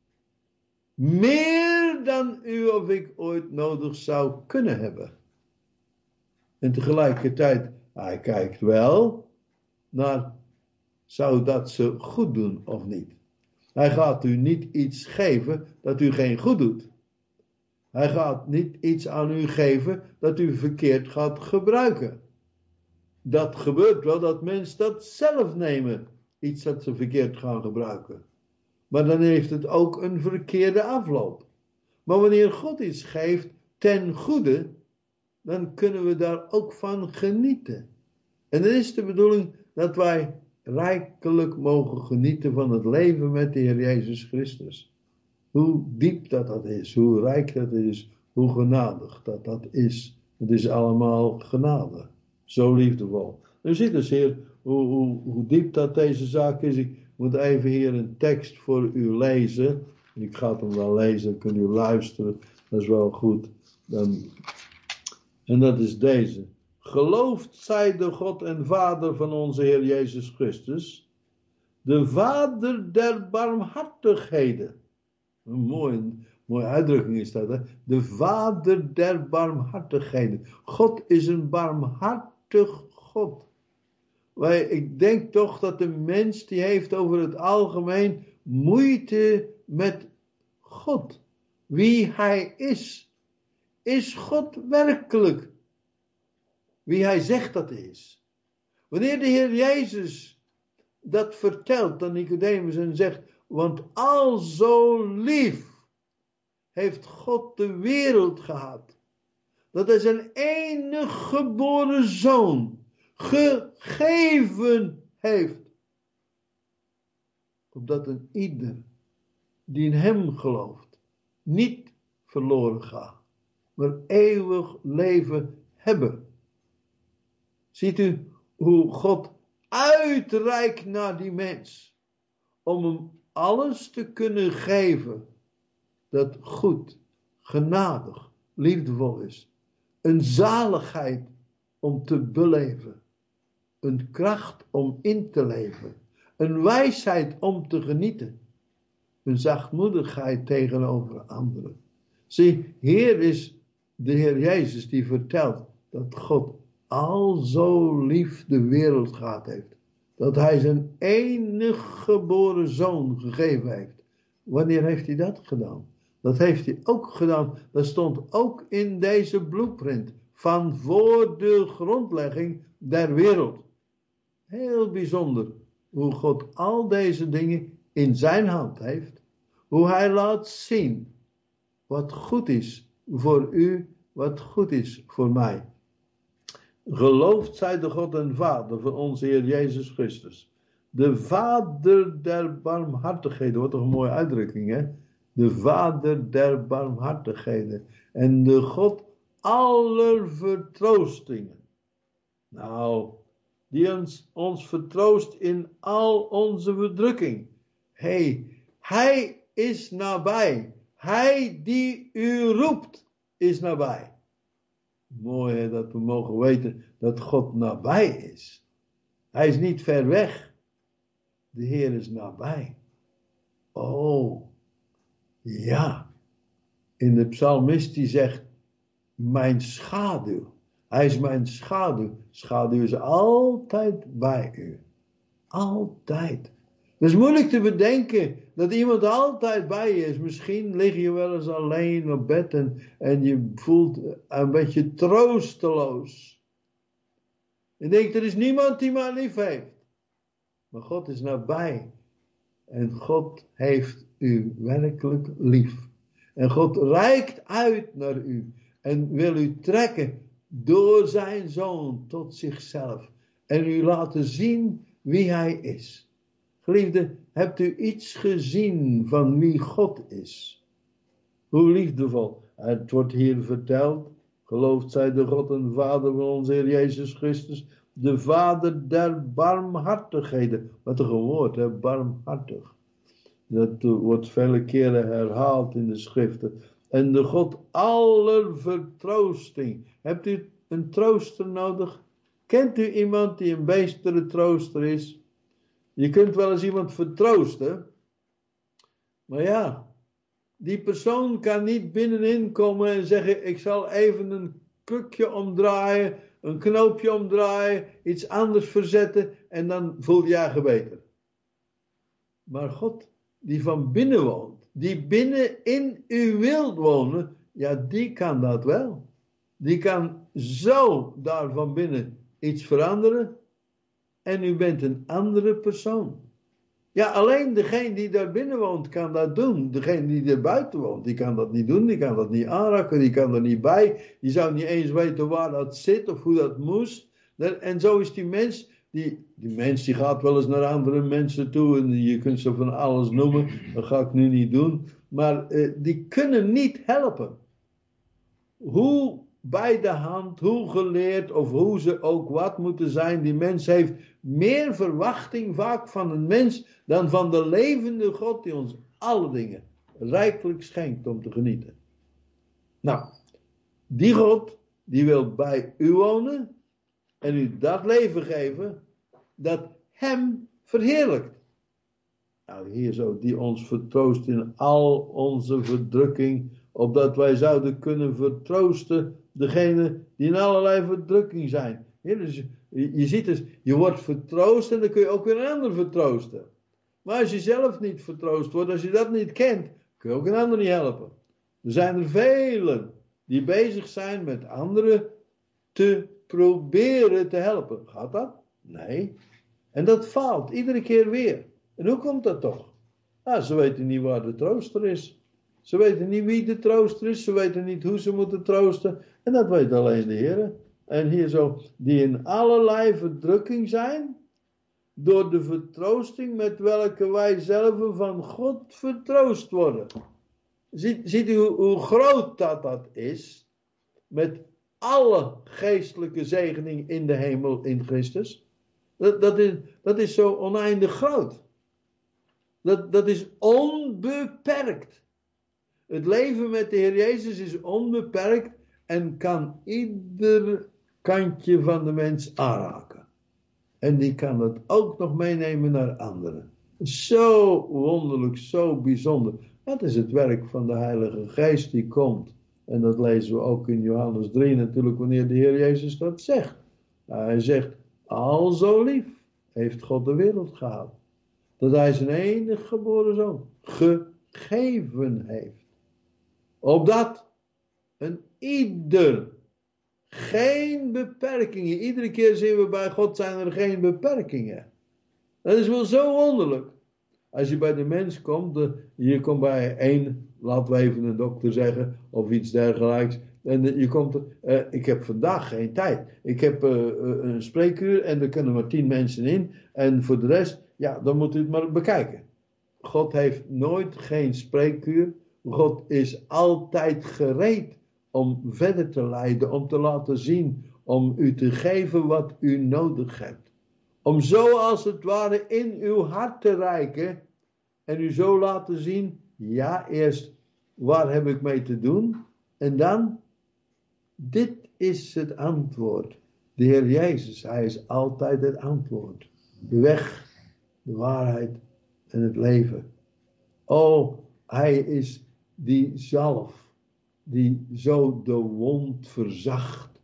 Meer dan u of ik ooit nodig zou kunnen hebben. En tegelijkertijd, hij kijkt wel naar, zou dat ze goed doen of niet? Hij gaat u niet iets geven dat u geen goed doet. Hij gaat niet iets aan u geven dat u verkeerd gaat gebruiken. Dat gebeurt wel, dat mensen dat zelf nemen. Iets dat ze verkeerd gaan gebruiken. Maar dan heeft het ook een verkeerde afloop. Maar wanneer God iets geeft ten goede, dan kunnen we daar ook van genieten. En dan is de bedoeling dat wij rijkelijk mogen genieten van het leven met de Heer Jezus Christus. Hoe diep dat is, hoe rijk dat is, hoe genadig dat is. Het is allemaal genade. Zo liefdevol. U ziet dus hier hoe diep dat deze zaak is. Ik moet even hier een tekst voor u lezen. Ik ga het hem wel lezen, kunt u luisteren. Dat is wel goed. En dat is deze. Geloofd zij de God en Vader van onze Heer Jezus Christus, de Vader der barmhartigheden. Mooi, Mooie uitdrukking is dat, hè? De Vader der barmhartigheden. God is een barmhartig God. Ik denk toch dat de mens die heeft over het algemeen moeite met God. Wie hij is. Is God werkelijk wie hij zegt dat hij is? Wanneer de Heer Jezus dat vertelt aan Nicodemus en zegt, want al zo lief heeft God de wereld gehad, dat hij zijn enige geboren zoon gegeven heeft, opdat een ieder die in hem gelooft niet verloren gaat, maar eeuwig leven hebben. Ziet u hoe God uitreikt naar die mens om hem alles te kunnen geven dat goed, genadig, liefdevol is. Een zaligheid om te beleven. Een kracht om in te leven. Een wijsheid om te genieten. Een zachtmoedigheid tegenover anderen. Zie, hier is de Heer Jezus die vertelt dat God al zo lief de wereld gehad heeft. Dat hij zijn enige geboren zoon gegeven heeft. Wanneer heeft hij dat gedaan? Dat heeft hij ook gedaan. Dat stond ook in deze blueprint. Van voor de grondlegging der wereld. Heel bijzonder. Hoe God al deze dingen in zijn hand heeft. Hoe hij laat zien. Wat goed is voor u. Wat goed is voor mij. Geloofd zij de God en Vader van onze Heer Jezus Christus. De Vader der barmhartigheden. Wat toch een mooie uitdrukking, hè? De Vader der barmhartigheden. En de God aller vertroostingen. Nou, die ons vertroost in al onze verdrukking. Hij is nabij. Hij die u roept, is nabij. Mooi hè, dat we mogen weten dat God nabij is. Hij is niet ver weg. De Heer is nabij. Oh, ja. In de psalmist die zegt, mijn schaduw. Hij is mijn schaduw. Schaduw is altijd bij u. Altijd. Het is moeilijk te bedenken dat iemand altijd bij je is. Misschien lig je wel eens alleen op bed en je voelt een beetje troosteloos. Je denkt, er is niemand die mij lief heeft. Maar God is nabij. En God heeft u werkelijk lief. En God reikt uit naar u. En wil u trekken door zijn zoon tot zichzelf. En u laten zien wie hij is. Geliefde, hebt u iets gezien van wie God is? Hoe liefdevol. Het wordt hier verteld. Geloofd zij de God en Vader van onze Heer Jezus Christus. De Vader der barmhartigheden. Wat een woord, hè? Barmhartig. Dat wordt vele keren herhaald in de schriften. En de God aller vertroosting. Hebt u een trooster nodig? Kent u iemand die een beestere trooster is? Je kunt wel eens iemand vertroosten. Maar ja, die persoon kan niet binnenin komen en zeggen, ik zal even een krukje omdraaien, een knoopje omdraaien, iets anders verzetten en dan voel je je beter. Maar God, die van binnen woont, die binnen in u wilt wonen, ja, die kan dat wel. Die kan zo daar van binnen iets veranderen en u bent een andere persoon. Ja, alleen degene die daar binnen woont kan dat doen. Degene die er buiten woont, die kan dat niet doen. Die kan dat niet aanraken, die kan er niet bij. Die zou niet eens weten waar dat zit of hoe dat moest. En zo is die mens, die mens die gaat wel eens naar andere mensen toe. En je kunt ze van alles noemen, dat ga ik nu niet doen. Maar die kunnen niet helpen. Hoe bij de hand, hoe geleerd of hoe ze ook wat moeten zijn. Die mens heeft meer verwachting vaak van een mens dan van de levende God die ons alle dingen rijkelijk schenkt om te genieten. Nou, die God die wil bij u wonen en u dat leven geven dat hem verheerlijkt. Nou, hier zo, die ons vertroost in al onze verdrukking, opdat wij zouden kunnen vertroosten degene die in allerlei verdrukking zijn. Heer, dus je ziet dus, je wordt vertroost en dan kun je ook weer een ander vertroosten. Maar als je zelf niet vertroost wordt, als je dat niet kent, kun je ook een ander niet helpen. Er zijn er velen die bezig zijn met anderen te proberen te helpen. Gaat dat? Nee. En dat faalt iedere keer weer. En hoe komt dat toch? Ze weten niet waar de trooster is. Ze weten niet wie de trooster is. Ze weten niet hoe ze moeten troosten. En dat weet alleen de Heer. En hier zo, die in allerlei verdrukking zijn, door de vertroosting met welke wij zelf van God vertroost worden. Ziet u hoe groot dat is? Met alle geestelijke zegening in de hemel in Christus. Dat is zo oneindig groot. Dat is onbeperkt. Het leven met de Heer Jezus is onbeperkt en kan ieder kantje van de mens aanraken. En die kan het ook nog meenemen naar anderen. Zo wonderlijk, zo bijzonder. Dat is het werk van de Heilige Geest die komt. En dat lezen we ook in Johannes 3 natuurlijk wanneer de Heer Jezus dat zegt. Hij zegt, al zo lief heeft God de wereld gehad. Dat hij zijn enige geboren zoon gegeven heeft. Opdat een ieder, geen beperkingen. Iedere keer zien we bij God zijn er geen beperkingen. Dat is wel zo wonderlijk. Als je bij de mens komt, je komt bij één, laten we even een dokter zeggen, of iets dergelijks. En je komt ik heb vandaag geen tijd. Ik heb een spreekuur en er kunnen maar 10 mensen in. En voor de rest, ja, dan moet u het maar bekijken. God heeft nooit geen spreekuur. God is altijd gereed om verder te leiden, om te laten zien, om u te geven wat u nodig hebt. Om zo als het ware in uw hart te reiken en u zo laten zien, ja, eerst waar heb ik mee te doen en dan, dit is het antwoord. De Heer Jezus, hij is altijd het antwoord. De weg, de waarheid en het leven. Oh, hij is die zalf die zo de wond verzacht.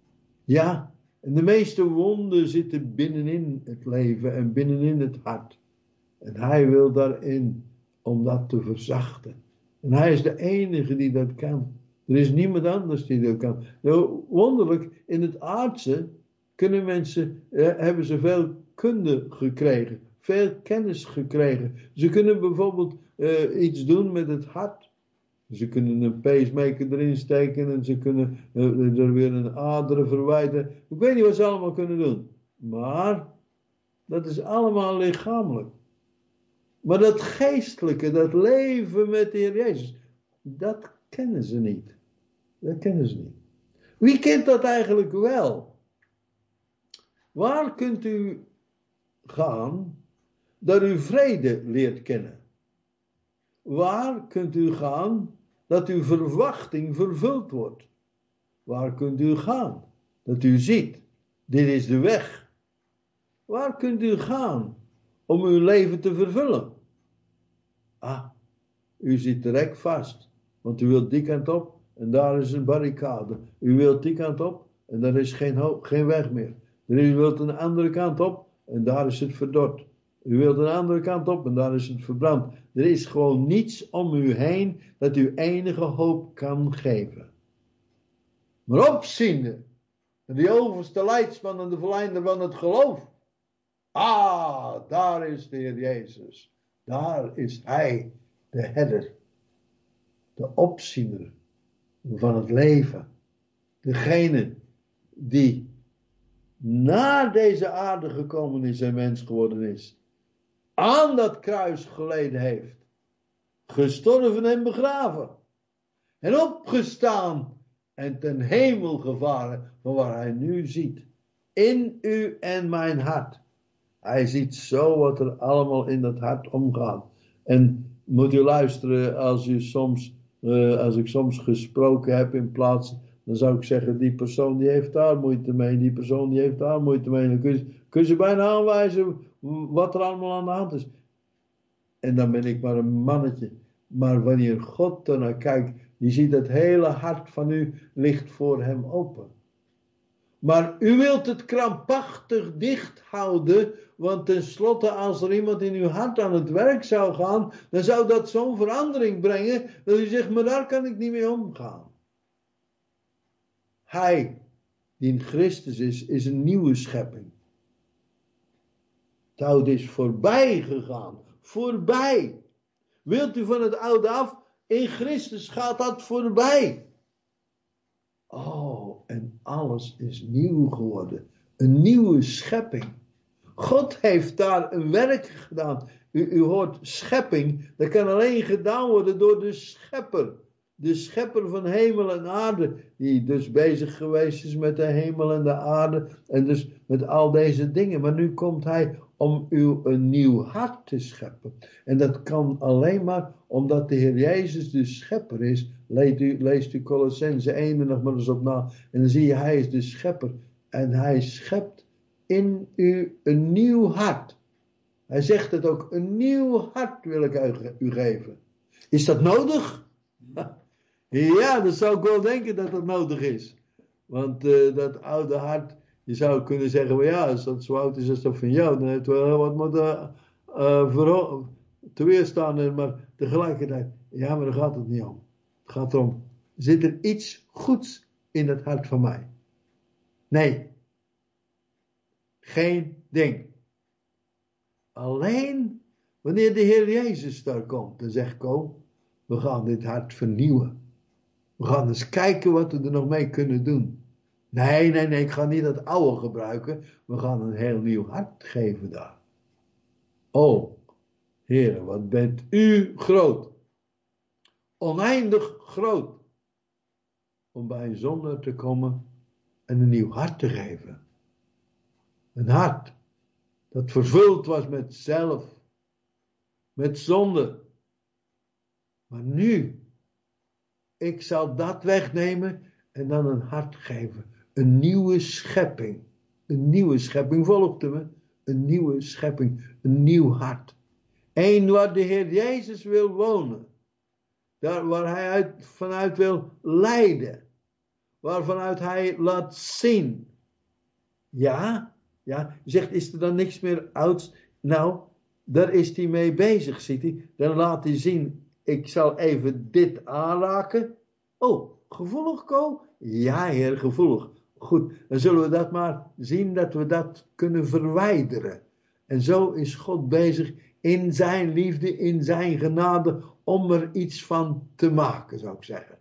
Ja, en de meeste wonden zitten binnenin het leven en binnenin het hart. En hij wil daarin om dat te verzachten. En hij is de enige die dat kan. Er is niemand anders die dat kan. Nou, wonderlijk, in het aardse kunnen mensen, hebben ze veel kunde gekregen. Veel kennis gekregen. Ze kunnen bijvoorbeeld iets doen met het hart. Ze kunnen een pacemaker erin steken en ze kunnen er weer een aderen verwijderen. Ik weet niet wat ze allemaal kunnen doen. Maar dat is allemaal lichamelijk. Maar dat geestelijke, dat leven met de Heer Jezus, dat kennen ze niet. Dat kennen ze niet. Wie kent dat eigenlijk wel? Waar kunt u gaan dat u vrede leert kennen? Waar kunt u gaan dat uw verwachting vervuld wordt? Waar kunt u gaan dat u ziet, dit is de weg? Waar kunt u gaan om uw leven te vervullen? U zit direct vast, want u wilt die kant op en daar is een barricade. U wilt die kant op en daar is geen weg meer. U wilt een andere kant op en daar is het verdord. U wilt een andere kant op en daar is het verbrand. Er is gewoon niets om u heen dat u enige hoop kan geven. Maar opziende, de overste leidsman en de verleider van het geloof. Daar is de Heer Jezus. Daar is Hij, de herder. De opziener van het leven. Degene die naar deze aarde gekomen is en mens geworden is. Aan dat kruis geleden heeft. Gestorven en begraven. En opgestaan en ten hemel gevaren van waar hij nu ziet. In u en mijn hart. Hij ziet zo wat er allemaal in dat hart omgaat. En moet u luisteren als ik soms gesproken heb in plaats, dan zou ik zeggen, die persoon die heeft daar moeite mee, die persoon die heeft daar moeite mee. Dan kun je ze bijna aanwijzen wat er allemaal aan de hand is. En dan ben ik maar een mannetje. Maar wanneer God ernaar kijkt, die ziet het hele hart van u ligt voor hem open. Maar u wilt het krampachtig dicht houden, want tenslotte als er iemand in uw hart aan het werk zou gaan, dan zou dat zo'n verandering brengen, dat u zegt, maar daar kan ik niet mee omgaan. Hij, die in Christus is een nieuwe schepping. Het oude is voorbij gegaan. Voorbij. Wilt u van het oude af? In Christus gaat dat voorbij. Oh, en alles is nieuw geworden. Een nieuwe schepping. God heeft daar een werk gedaan. U hoort schepping. Dat kan alleen gedaan worden door de schepper. De schepper van hemel en aarde. Die dus bezig geweest is met de hemel en de aarde. En dus met al deze dingen. Maar nu komt hij om u een nieuw hart te scheppen. En dat kan alleen maar omdat de Heer Jezus de schepper is. Leest u Colossense 1 er nog maar eens op na. En dan zie je, hij is de schepper. En hij schept in u een nieuw hart. Hij zegt het ook, een nieuw hart wil ik u geven. Is dat nodig? Ja, dat zou ik wel denken dat dat nodig is. Want dat oude hart, je zou kunnen zeggen, well, ja, als dat zo oud is als dat van jou, dan heeft het wel wat moeten te weerstaan. Maar tegelijkertijd, ja, maar daar gaat het niet om. Het gaat erom, zit er iets goeds in het hart van mij? Nee. Geen ding. Alleen wanneer de Heer Jezus daar komt, dan zegt kom, we gaan dit hart vernieuwen. We gaan eens kijken wat we er nog mee kunnen doen. Nee, ik ga niet dat oude gebruiken. We gaan een heel nieuw hart geven daar. Oh, Heer, wat bent u groot. Oneindig groot. Om bij een zondaar te komen en een nieuw hart te geven. Een hart dat vervuld was met zelf, met zonde. Maar nu, ik zal dat wegnemen en dan een hart geven. Een nieuwe schepping. Een nieuwe schepping, volgt u me? Een nieuwe schepping, een nieuw hart. Eén waar de Heer Jezus wil wonen. Daar waar hij vanuit wil leiden. Waarvanuit hij laat zien. Ja, je zegt, is er dan niks meer ouds? Nou, daar is hij mee bezig, ziet hij. Dan laat hij zien, ik zal even dit aanraken. Oh, gevoelig, Ko? Ja, Heer, gevoelig. Goed, dan zullen we dat maar zien dat we dat kunnen verwijderen. En zo is God bezig in zijn liefde, in zijn genade, om er iets van te maken, zou ik zeggen.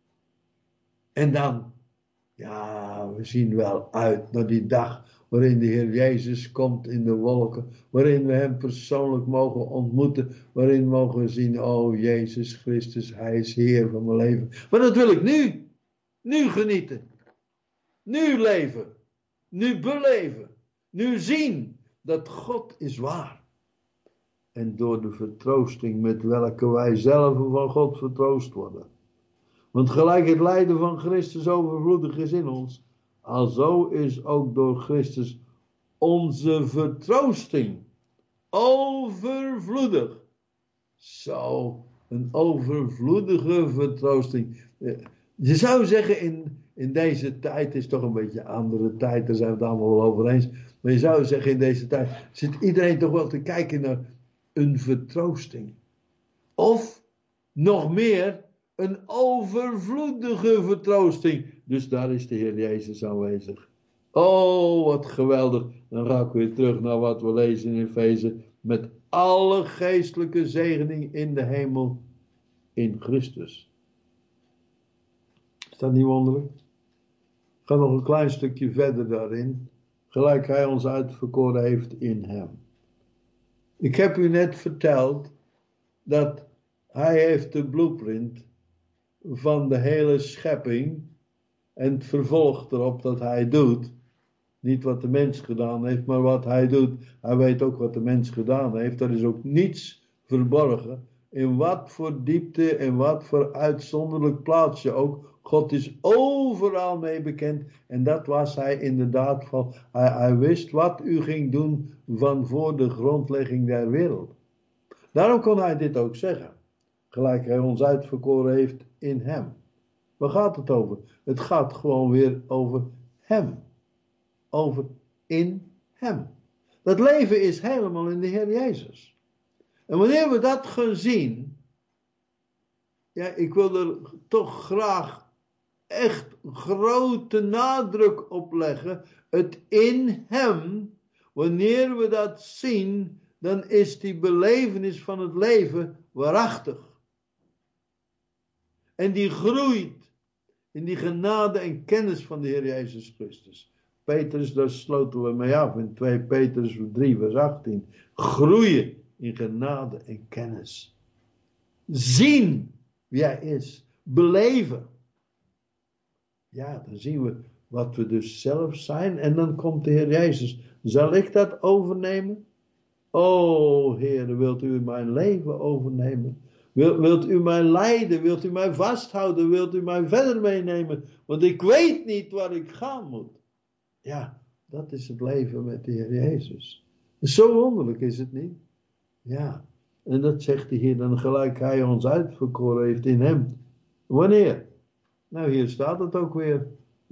En dan, ja, we zien wel uit naar die dag waarin de Heer Jezus komt in de wolken, waarin we hem persoonlijk mogen ontmoeten, waarin we mogen zien, oh Jezus Christus, hij is Heer van mijn leven. Maar dat wil ik nu genieten, nu leven, nu beleven, nu zien dat God is waar. En door de vertroosting met welke wij zelf van God vertroost worden. Want gelijk het lijden van Christus overvloedig is in ons, alzo is ook door Christus onze vertroosting overvloedig. Zo, een overvloedige vertroosting. Je zou zeggen in deze tijd, is toch een beetje een andere tijd, daar zijn we het allemaal wel over eens. Maar je zou zeggen in deze tijd zit iedereen toch wel te kijken naar een vertroosting. Of nog meer, een overvloedige vertroosting. Dus daar is de Heer Jezus aanwezig. Oh, wat geweldig. Dan ga ik weer terug naar wat we lezen in Efeze. Met alle geestelijke zegening in de hemel in Christus. Is dat niet wonderlijk? Ik ga nog een klein stukje verder daarin. Gelijk hij ons uitverkoren heeft in hem. Ik heb u net verteld dat hij heeft de blueprint van de hele schepping en het vervolg erop dat hij doet. Niet wat de mens gedaan heeft, maar wat hij doet. Hij weet ook wat de mens gedaan heeft. Er is ook niets verborgen. In wat voor diepte en wat voor uitzonderlijk plaatsje ook. God is overal mee bekend. En dat was hij inderdaad van. Hij wist wat u ging doen van voor de grondlegging der wereld. Daarom kon hij dit ook zeggen. Gelijk hij ons uitverkoren heeft in hem. Waar gaat het over? Het gaat gewoon weer over hem. Over in hem. Dat leven is helemaal in de Heer Jezus. En wanneer we dat gaan zien, ja, ik wil er toch graag echt grote nadruk op leggen. Het in hem, wanneer we dat zien, dan is die belevenis van het leven waarachtig. En die groeit in die genade en kennis van de Heer Jezus Christus. Petrus, daar sloten we mee af in 2 Petrus 3 vers 18. Groeien in genade en kennis. Zien wie hij is. Beleven. Ja, dan zien we wat we dus zelf zijn. En dan komt de Heer Jezus. Zal ik dat overnemen? O Heer, wilt u mijn leven overnemen? Wilt u mij leiden? Wilt u mij vasthouden? Wilt u mij verder meenemen? Want ik weet niet waar ik gaan moet. Ja, dat is het leven met de Heer Jezus. Zo wonderlijk is het niet? Ja, en dat zegt de Heer dan gelijk hij ons uitverkoren heeft in hem. Wanneer? Nou, hier staat het ook weer.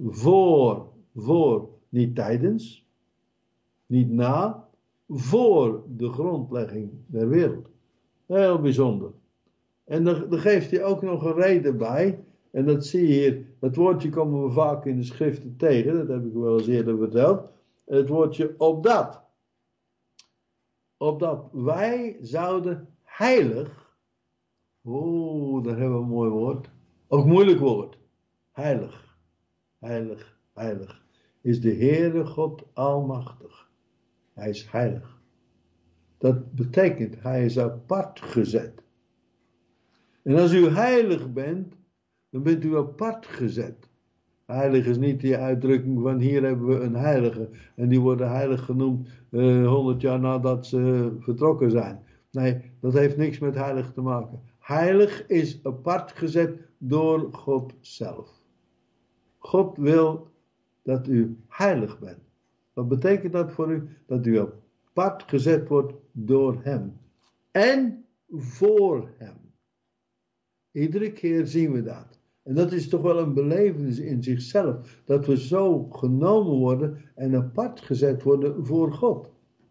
Voor, niet tijdens, niet na, voor de grondlegging der wereld. Heel bijzonder. En dan geeft hij ook nog een reden bij. En dat zie je hier. Dat woordje komen we vaak in de schriften tegen. Dat heb ik wel eens eerder verteld. Het woordje opdat. Opdat wij zouden heilig. Oh, daar hebben we een mooi woord. Ook moeilijk woord. Heilig. Heilig. Heilig. Is de Heere God almachtig. Hij is heilig. Dat betekent, hij is apart gezet. En als u heilig bent, dan bent u apart gezet. Heilig is niet die uitdrukking van hier hebben we een heilige. En die worden heilig genoemd 100 jaar nadat ze vertrokken zijn. Nee, dat heeft niks met heilig te maken. Heilig is apart gezet door God zelf. God wil dat u heilig bent. Wat betekent dat voor u? Dat u apart gezet wordt door hem. En voor hem. Iedere keer zien we dat. En dat is toch wel een belevenis in zichzelf. Dat we zo genomen worden en apart gezet worden voor God.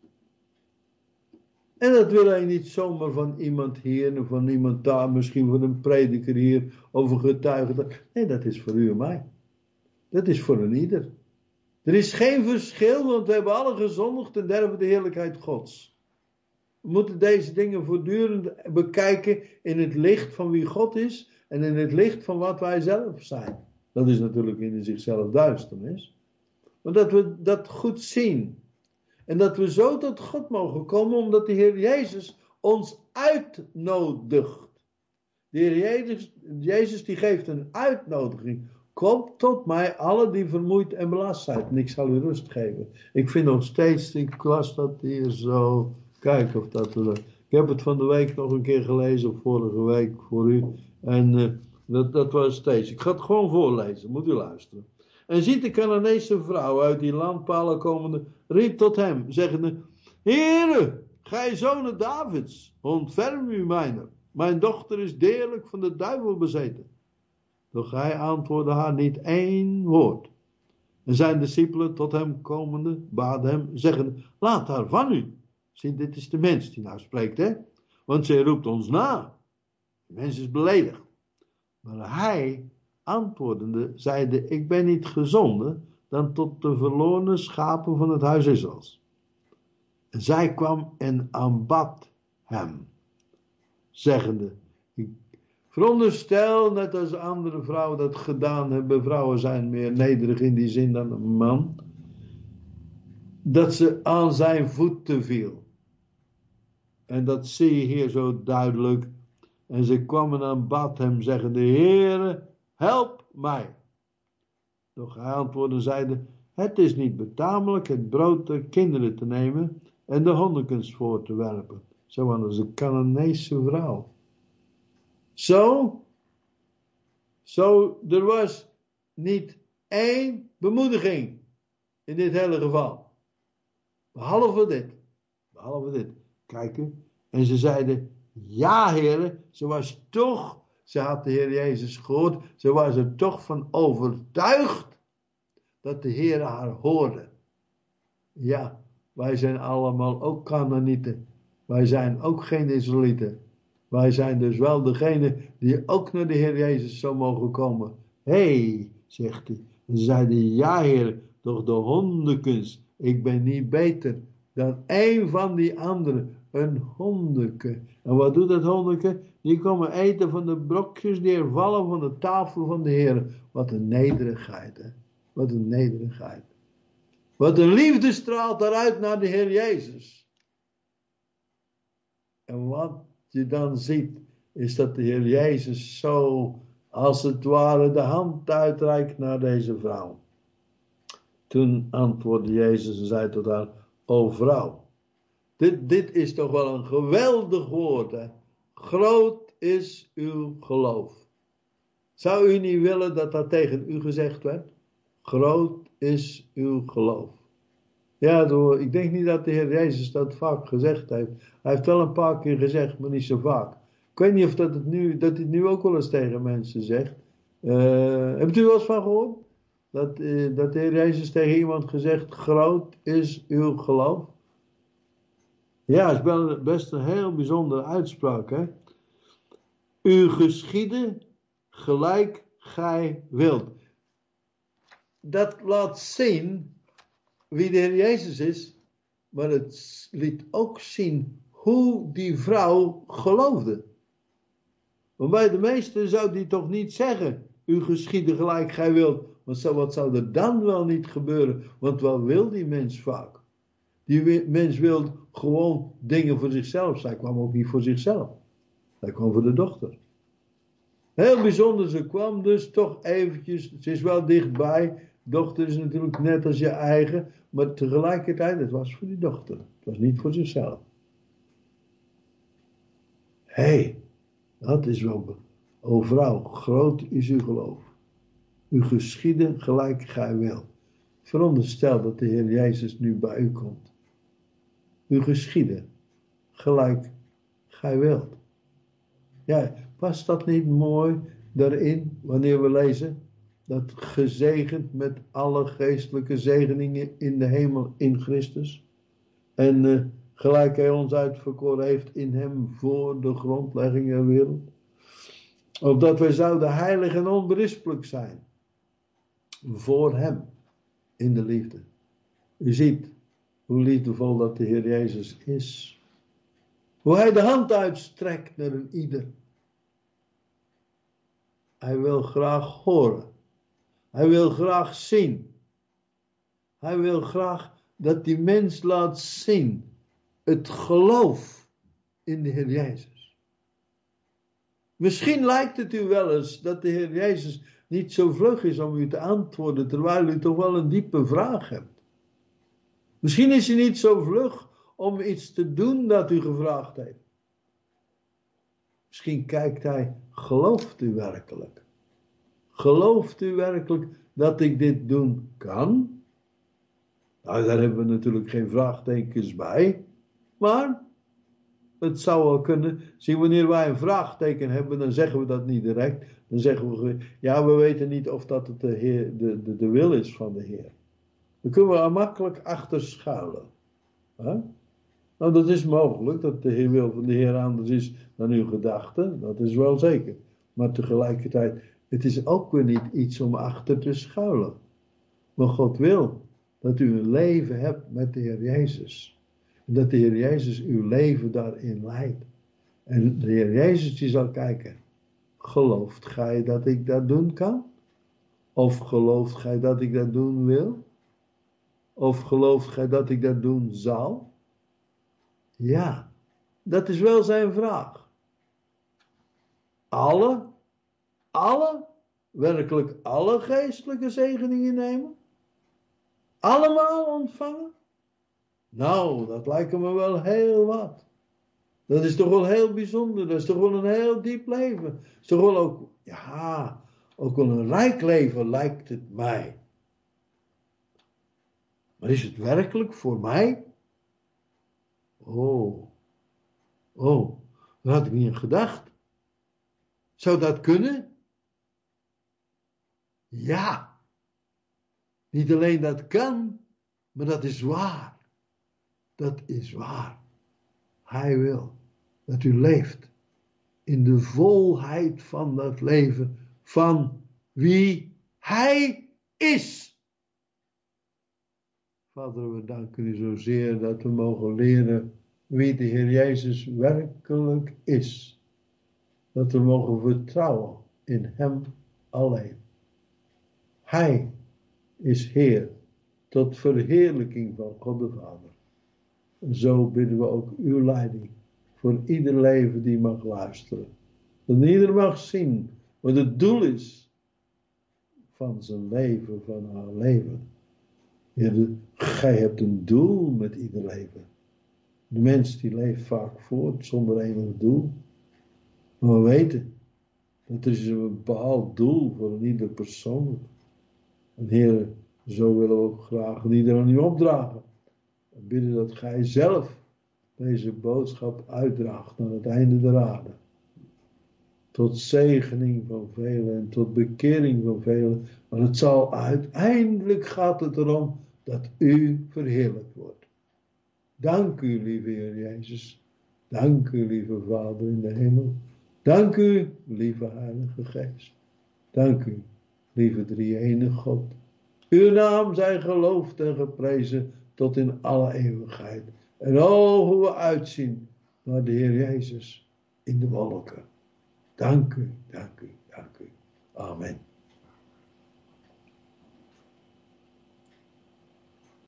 En dat wil hij niet zomaar van iemand hier of van iemand daar. Misschien van een prediker hier of een getuige daar. Nee, dat is voor u en mij. Dat is voor een ieder. Er is geen verschil, want we hebben alle gezondigd en derven de heerlijkheid Gods. We moeten deze dingen voortdurend bekijken in het licht van wie God is en in het licht van wat wij zelf zijn. Dat is natuurlijk in zichzelf duisternis. Maar dat we dat goed zien. En dat we zo tot God mogen komen omdat de Heer Jezus ons uitnodigt. De Heer Jezus die geeft een uitnodiging. Kom tot mij, alle die vermoeid en belast zijn. En ik zal u rust geven. Ik vind nog steeds, ik las dat hier zo. Kijk of dat er. Ik heb het van de week nog een keer gelezen, of vorige week voor u. En dat was steeds. Ik ga het gewoon voorlezen, moet u luisteren. En ziet de Canaanese vrouw uit die landpalen komende, riep tot hem, zeggende: Heere, gij zonen Davids, ontferm u mijner. Mijn dochter is deerlijk van de duivel bezeten. Doch hij antwoordde haar niet één woord. En zijn discipelen tot hem komende, baden hem, zeggende: laat haar van u. Zie, dit is de mens die nou spreekt, hè? Want zij roept ons na. De mens is beledigd. Maar hij, antwoordende, zeide: ik ben niet gezonden dan tot de verloren schapen van het huis Israëls. En zij kwam en aanbad hem, zeggende: ik veronderstel, net als andere vrouwen dat gedaan hebben, vrouwen zijn meer nederig in die zin dan een man, dat ze aan zijn voeten viel. En dat zie je hier zo duidelijk. En ze kwam en aanbad hem, zeggende: Heere, help mij. Doch hij antwoordde en zeide: het is niet betamelijk het brood der kinderen te nemen en de hondekens voor te werpen. Zo was een Canaanese vrouw. Zo, er was niet één bemoediging in dit hele geval. Behalve dit. Kijk, en ze zeiden: ja Heer, ze had de Heer Jezus gehoord, ze was er toch van overtuigd dat de Heer haar hoorde. Ja, wij zijn allemaal ook Canaanieten. Wij zijn ook geen Israëlieten. Wij zijn dus wel degene die ook naar de Heer Jezus zou mogen komen. Hé, zegt hij. En ze zeiden, ja Heer, doch de hondenkens, ik ben niet beter dan een van die anderen. Een hondeke. En wat doet dat hondeke? Die komen eten van de brokjes die er vallen van de tafel van de Heer. Wat een nederigheid, hè. Wat een nederigheid. Wat een liefde straalt daaruit naar de Heer Jezus. En wat je dan ziet, is dat de Heer Jezus zo, als het ware, de hand uitreikt naar deze vrouw. Toen antwoordde Jezus en zei tot haar, o vrouw, dit is toch wel een geweldig woord, hè? Groot is uw geloof. Zou u niet willen dat dat tegen u gezegd werd? Groot is uw geloof. Ja, ik denk niet dat de Heer Jezus dat vaak gezegd heeft. Hij heeft wel een paar keer gezegd, maar niet zo vaak. Ik weet niet of dat hij het nu ook wel eens tegen mensen zegt. Hebt u wel eens van gehoord? Dat de Heer Jezus tegen iemand gezegd, groot is uw geloof. Ja, het is wel best een heel bijzondere uitspraak, hè. U geschieden gelijk gij wilt. Dat laat zien wie de Heer Jezus is, maar het liet ook zien hoe die vrouw geloofde. Want bij de meesten zou die toch niet zeggen, u geschieden gelijk gij wilt. Want wat zou er dan wel niet gebeuren? Want wat wil die mens vaak? Die mens wil gewoon dingen voor zichzelf. Zij kwam ook niet voor zichzelf. Zij kwam voor de dochter. Heel bijzonder, ze kwam dus toch eventjes, ze is wel dichtbij. Dochter is natuurlijk net als je eigen, maar tegelijkertijd, het was voor die dochter. Het was niet voor zichzelf. Hé, dat is wel, o vrouw, groot is uw geloof. U geschieden gelijk gij wilt. Veronderstel dat de Heer Jezus nu bij u komt. U geschieden gelijk gij wilt. Ja, past dat niet mooi daarin, wanneer we lezen dat gezegend met alle geestelijke zegeningen in de hemel in Christus. En gelijk hij ons uitverkoren heeft in hem voor de grondlegging der wereld. Opdat wij zouden heilig en onberispelijk zijn. Voor hem in de liefde. U ziet hoe liefdevol dat de Heer Jezus is. Hoe hij de hand uitstrekt naar een ieder. Hij wil graag horen. Hij wil graag zien. Hij wil graag dat die mens laat zien. Het geloof in de Heer Jezus. Misschien lijkt het u wel eens dat de Heer Jezus niet zo vlug is om u te antwoorden, terwijl u toch wel een diepe vraag hebt. Misschien is hij niet zo vlug om iets te doen dat u gevraagd heeft. Misschien kijkt hij, gelooft u werkelijk? Gelooft u werkelijk dat ik dit doen kan? Nou, daar hebben we natuurlijk geen vraagtekens bij. Maar het zou wel kunnen. Zie, wanneer wij een vraagteken hebben, dan zeggen we dat niet direct. Dan zeggen we, ja, we weten niet of dat het de wil is van de Heer. Dan kunnen we er makkelijk achter schuilen. Huh? Nou, dat is mogelijk, dat de wil van de Heer anders is dan uw gedachte. Dat is wel zeker. Maar tegelijkertijd, het is ook weer niet iets om achter te schuilen. Maar God wil dat u een leven hebt met de Heer Jezus. En dat de Heer Jezus uw leven daarin leidt. En de Heer Jezus die zal kijken. Gelooft gij dat ik dat doen kan? Of gelooft gij dat ik dat doen wil? Of gelooft gij dat ik dat doen zal? Ja, dat is wel zijn vraag. Werkelijk alle geestelijke zegeningen nemen? Allemaal ontvangen? Nou, dat lijkt me wel heel wat. Dat is toch wel heel bijzonder. Dat is toch wel een heel diep leven. Dat is toch wel ook, ja, ook wel een rijk leven lijkt het mij. Maar is het werkelijk voor mij? Oh. Daar had ik niet aan gedacht. Zou dat kunnen? Ja. Niet alleen dat kan, maar dat is waar. Dat is waar. Hij wil dat u leeft in de volheid van dat leven van wie Hij is. Vader, we danken u zozeer dat we mogen leren wie de Heer Jezus werkelijk is. Dat we mogen vertrouwen in Hem alleen. Hij is Heer tot verheerlijking van God de Vader. En zo bidden we ook uw leiding voor ieder leven die mag luisteren. Dat ieder mag zien wat het doel is van zijn leven, van haar leven. Heer, gij hebt een doel met ieder leven. De mens die leeft vaak voort zonder enig doel. Maar we weten dat er is een bepaald doel voor ieder persoonlijk. En Heer, zo willen we ook graag ieder aan u opdragen. En bidden dat gij zelf deze boodschap uitdraagt naar het einde der aarde. Tot zegening van velen en tot bekering van velen. Maar het zal uiteindelijk gaat het erom dat u verheerlijkt wordt. Dank u, lieve Heer Jezus. Dank u, lieve Vader in de hemel. Dank u, lieve Heilige Geest. Dank u, lieve drie-enige God. Uw naam zij geloofd en geprezen tot in alle eeuwigheid. En oh, hoe we uitzien naar de Heer Jezus in de wolken. Dank u, dank u, dank u. Amen.